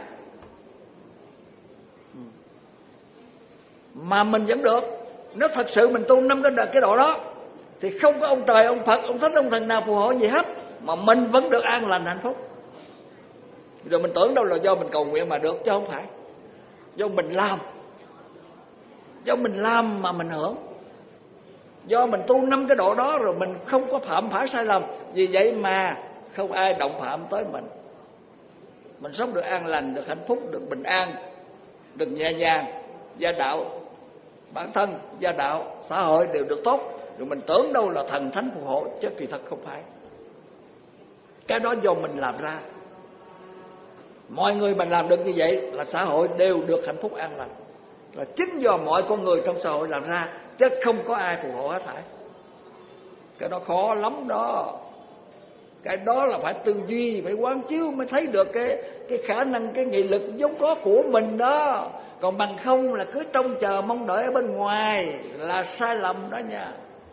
Mà mình vẫn được. Nếu thật sự mình tu 5 cái độ đó thì không có ông trời, ông Phật, ông thánh, ông thần nào phù hộ gì hết, mà mình vẫn được an lành hạnh phúc. Rồi mình tưởng đâu là do mình cầu nguyện mà được, chứ không phải. Do mình làm. Do mình làm mà mình hưởng. Do mình tu 5 cái độ đó rồi mình không có phạm phải sai lầm. Vì vậy mà không ai động phạm tới mình. Mình sống được an lành, được hạnh phúc, được bình an, được nhẹ nhàng. Gia đạo bản thân, gia đạo, xã hội đều được tốt. Rồi mình tưởng đâu là thần thánh phù hộ, chứ kỳ thật không phải. Cái đó do mình làm ra. Mọi người mình làm được như vậy là xã hội đều được hạnh phúc an lành. Là chính do mọi con người trong xã hội làm ra, chứ không có ai phù hộ hết thảy. Cái đó khó lắm đó. Cái đó là phải tư duy, phải quán chiếu mới thấy được cái khả năng, cái nghị lực vốn có của mình đó. Còn bằng không là cứ trông chờ mong đợi ở bên ngoài là sai lầm đó nha.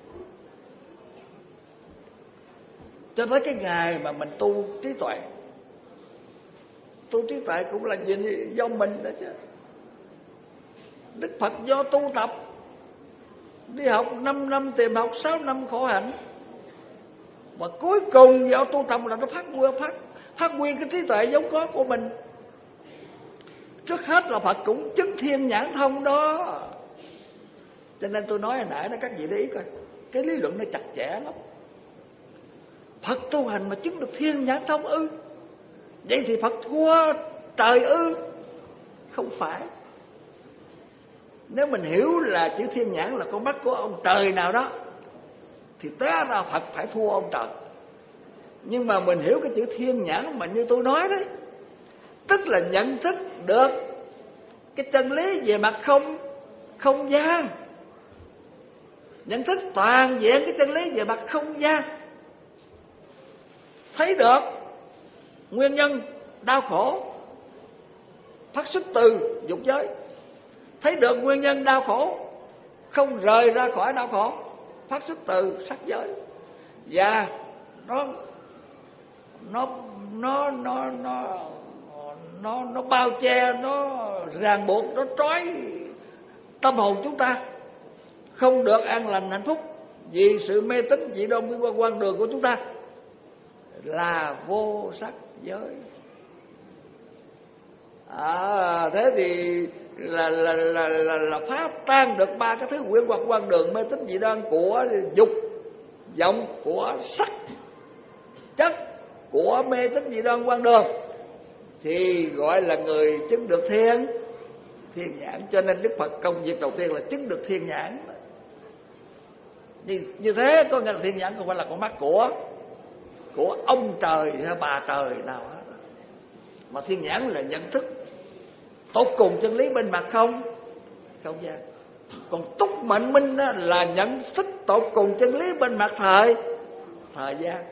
Cho tới cái ngày mà mình tu trí tuệ. Tu trí tuệ cũng là gì? Do mình đó chứ. Đức Phật do tu tập, đi học 5 năm, tìm học 6 năm khổ hạnh, và cuối cùng do tu tập là nó phát huy cái trí tuệ vốn có của mình. Trước hết là Phật cũng chứng thiên nhãn thông đó. Cho nên tôi nói hồi nãy đó, các vị để ý coi, cái lý luận nó chặt chẽ lắm. Phật tu hành mà chứng được thiên nhãn thông ư? Vậy thì Phật thua trời ư? Không phải. Nếu mình hiểu là chữ thiên nhãn là con mắt của ông trời nào đó, thì té ra Phật phải thua ông trời. Nhưng mà mình hiểu cái chữ thiên nhãn mà như tôi nói đấy, tức là nhận thức được cái chân lý về mặt không gian. Nhận thức toàn diện cái chân lý về mặt không gian. Thấy được nguyên nhân đau khổ phát xuất từ dục giới. Thấy được nguyên nhân đau khổ không rời ra khỏi đau khổ phát xuất từ sắc giới. Và nó bao che, nó ràng buộc, nó trói tâm hồn chúng ta, không được an lành hạnh phúc vì sự mê tín dị đoan với quan đường của chúng ta là vô sắc giới. Thế thì là phá tan được 3 cái thứ quyển hoặc quan đường mê tín dị đoan của dục vọng, của sắc chất, của mê tín dị đoan quan đường, thì gọi là người chứng được thiên nhãn. Cho nên Đức Phật công việc đầu tiên là chứng được thiên nhãn. Như thế có nghĩa là thiên nhãn không phải là con mắt của ông trời hay bà trời nào hết, mà thiên nhãn là nhận thức tột cùng chân lý bên mặt không gian. Còn túc mệnh minh đó là nhận thức tột cùng chân lý bên mặt thời gian.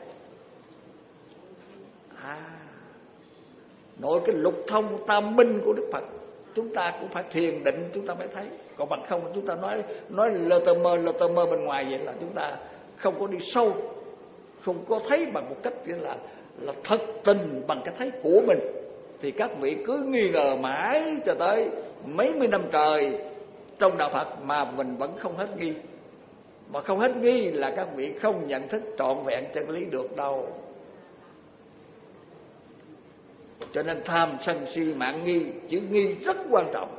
Nội cái lục thông tam minh của Đức Phật chúng ta cũng phải thiền định chúng ta mới thấy. Còn bằng không chúng ta nói lơ tơ mơ bên ngoài vậy là chúng ta không có đi sâu, không có thấy bằng một cách nghĩa là thật tình bằng cái thấy của mình. Thì các vị cứ nghi ngờ mãi cho tới mấy mươi năm trời trong đạo Phật mà mình vẫn không hết nghi. Mà không hết nghi là các vị không nhận thức trọn vẹn chân lý được đâu. Cho nên tham sân si mạng nghi, chữ nghi rất quan trọng.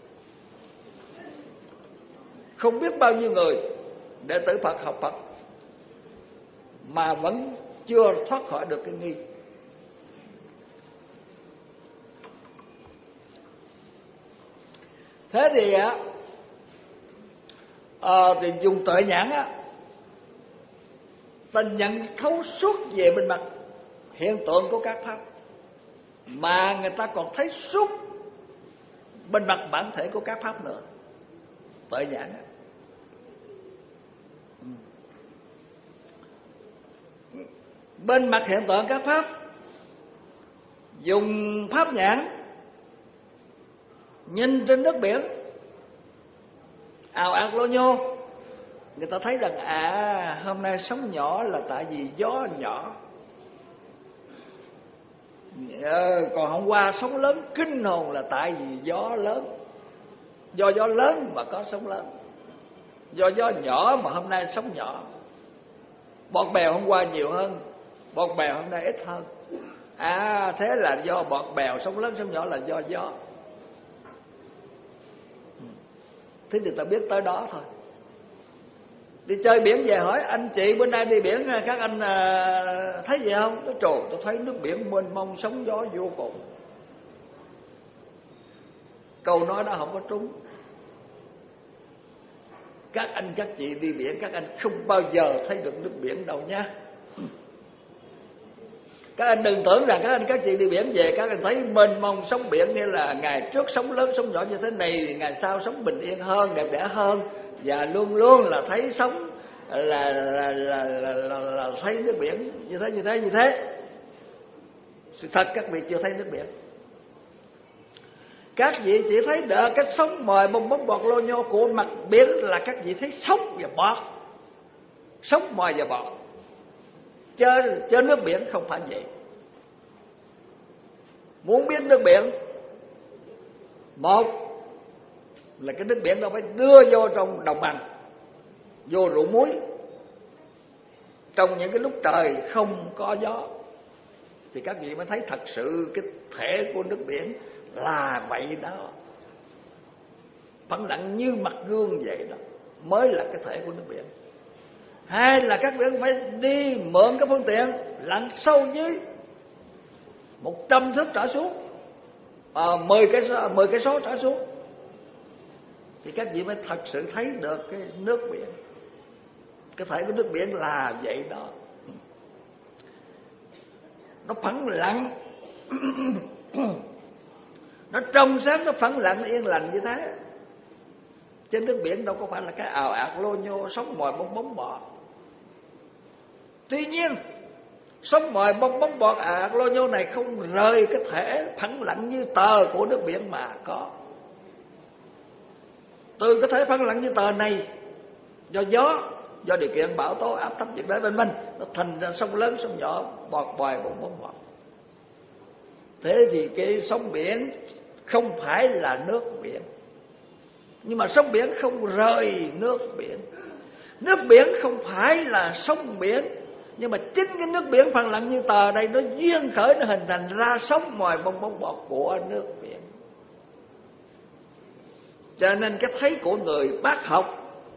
Không biết bao nhiêu người đệ tử Phật học Phật mà vẫn chưa thoát khỏi được cái nghi. Thế thì thì dùng tuệ nhãn ta nhận thấu suốt về bên mặt hiện tượng của các pháp, mà người ta còn thấy suốt bên mặt bản thể của các pháp nữa. Tuệ nhãn bên mặt hiện tượng các pháp, dùng pháp nhãn nhìn trên nước biển ào ạt lô nhô, người ta thấy rằng hôm nay sóng nhỏ là tại vì gió nhỏ. Còn hôm qua sóng lớn kinh hồn là tại vì gió lớn. Do gió lớn mà có sóng lớn, do gió nhỏ mà hôm nay sóng nhỏ. Bọt bèo hôm qua nhiều hơn, bọt bèo hôm nay ít hơn. Thế là do bọt bèo, sóng lớn sóng nhỏ là do gió. Thế thì ta biết tới đó thôi. Đi chơi biển về hỏi anh chị bữa nay đi biển các anh thấy gì không? Nói trời, tôi thấy nước biển mênh mông sóng gió vô cùng. Câu nói đó không có trúng. Các anh các chị đi biển, các anh không bao giờ thấy được nước biển đâu nha. Các anh đừng tưởng rằng các anh các chị đi biển về các anh thấy mênh mông sóng biển, nghĩa là ngày trước sóng lớn sóng nhỏ như thế này, ngày sau sống bình yên hơn, đẹp đẽ hơn, và luôn luôn là thấy sóng là thấy nước biển như thế. Sự thật các vị chưa thấy nước biển. Các vị chỉ thấy được cái sóng mời bong bóng bọt lô nhô của mặt biển, là các vị thấy sóng và bọt, sóng mời và bọt. Chứ nước biển không phải vậy. Muốn biết nước biển, một là cái nước biển đó phải đưa vô trong đồng bằng, vô rượu muối, trong những cái lúc trời không có gió, thì các vị mới thấy thật sự cái thể của nước biển là vậy đó. Phẳng lặng như mặt gương vậy đó mới là cái thể của nước biển. Hai là các vị phải đi mượn cái phương tiện lặn sâu dưới 100 thước trở xuống, 10 cây số trở xuống, thì các vị mới thật sự thấy được cái nước biển. Cái thể của nước biển là vậy đó. Nó phẳng lặng nó trong sáng, nó phẳng lặng, nó yên lành như thế. Trên nước biển đâu có phải là cái ào ạt lô nhô sóng mồi bong bóng bọt. Tuy nhiên sóng mồi bong bóng bọt ạt lô nhô này không rời cái thể phẳng lặng như tờ của nước biển mà có. Từ cái thể phẳng lặng như tờ này, do gió, do điều kiện bão tố áp thấp nhiệt đới bên mình, nó thành ra sông lớn sông nhỏ, bọt bòi bong bóng bọt. Thế thì cái sóng biển không phải là nước biển, nhưng mà sóng biển không rời nước biển. Nước biển không phải là sông biển, nhưng mà chính cái nước biển phẳng lặng như tờ đây nó duyên khởi, nó hình thành ra sóng mồi bong bóng bọt của nước biển. Cho nên cái thấy của người bác học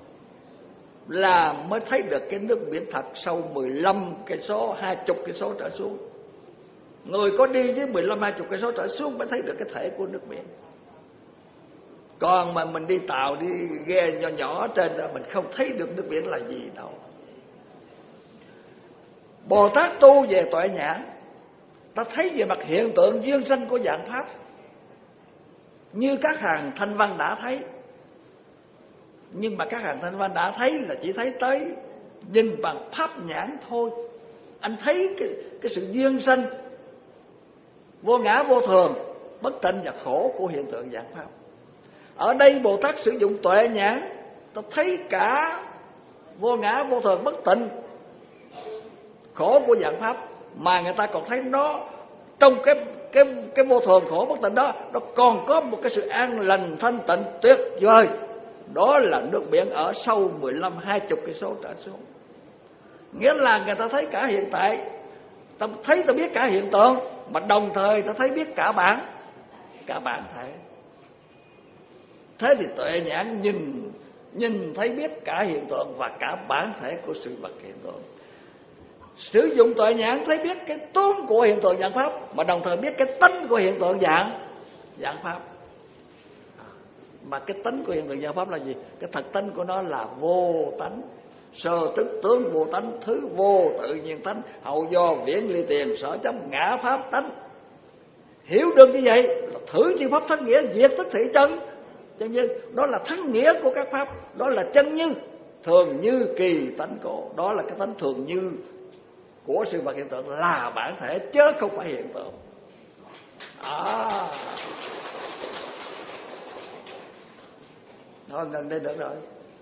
là mới thấy được cái nước biển thật sâu 15 cây số, 20 cây số trở xuống. Người có đi với 15-20 cây số trở xuống mới thấy được cái thể của nước biển. Còn mà mình đi tàu, đi ghe nhỏ nhỏ trên đó, mình không thấy được nước biển là gì đâu. Bồ Tát tu về tuệ nhãn, ta thấy về mặt hiện tượng duyên sanh của dạng pháp, như các hàng thanh văn đã thấy. Nhưng mà các hàng thanh văn đã thấy là chỉ thấy tới nhìn bằng pháp nhãn thôi. Anh thấy cái sự duyên sanh, vô ngã vô thường, bất tịnh và khổ của hiện tượng dạng pháp. Ở đây Bồ Tát sử dụng tuệ nhãn, ta thấy cả vô ngã vô thường bất tịnh khổ của dạng pháp, mà người ta còn thấy nó trong cái vô thường khổ bất tịnh đó, nó còn có một cái sự an lành thanh tịnh tuyệt vời. Đó là nước biển ở sâu 15-20 cây số trở xuống. Nghĩa là người ta thấy cả hiện tại, ta biết cả hiện tượng, mà đồng thời ta thấy biết cả bản thể. Thế thì tuệ nhãn nhìn thấy biết cả hiện tượng và cả bản thể của sự vật hiện tượng. Sử dụng tuệ nhãn thấy biết cái tướng của hiện tượng dạng pháp, mà đồng thời biết cái tánh của hiện tượng dạng pháp. Mà cái tánh của hiện tượng dạng pháp là gì? Cái thật tánh của nó là vô tánh, sơ tức tướng vô tánh, thứ vô tự nhiên tánh, hậu do viễn ly tiền sở chấp ngã pháp tánh. Hiểu được như vậy là thử chi pháp thắng nghĩa, diệt tức thị chân như. Đó là thắng nghĩa của các pháp. Đó là chân như, thường như kỳ tánh cổ. Đó là cái tánh thường như của sự vật hiện tượng, là bản thể chứ không phải hiện tượng. Thôi gần đây được rồi.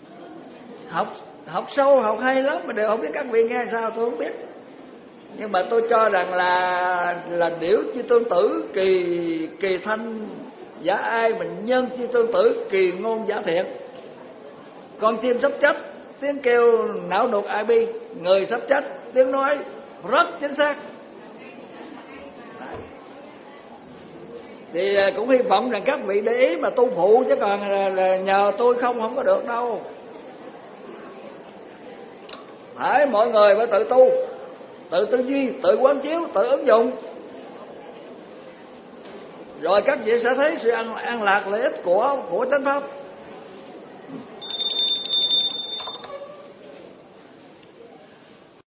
Học sâu, học hay lắm mà đều không biết các vị nghe sao tôi không biết. Nhưng mà tôi cho rằng là điểu chi tương tử kỳ thanh giả ai, mình nhân chi tương tử kỳ ngôn giả thiện. Con chim sắp chết, tiếng kêu não đột ai bi, người sắp chết, tiếng nói rất chính xác. Thì cũng hy vọng rằng các vị để ý mà tu phụ, chứ còn là nhờ tôi không có được đâu. Phải mọi người phải tự tu, tự tư duy, tự quán chiếu, tự ứng dụng. Rồi các vị sẽ thấy sự an lạc lợi ích của chánh pháp.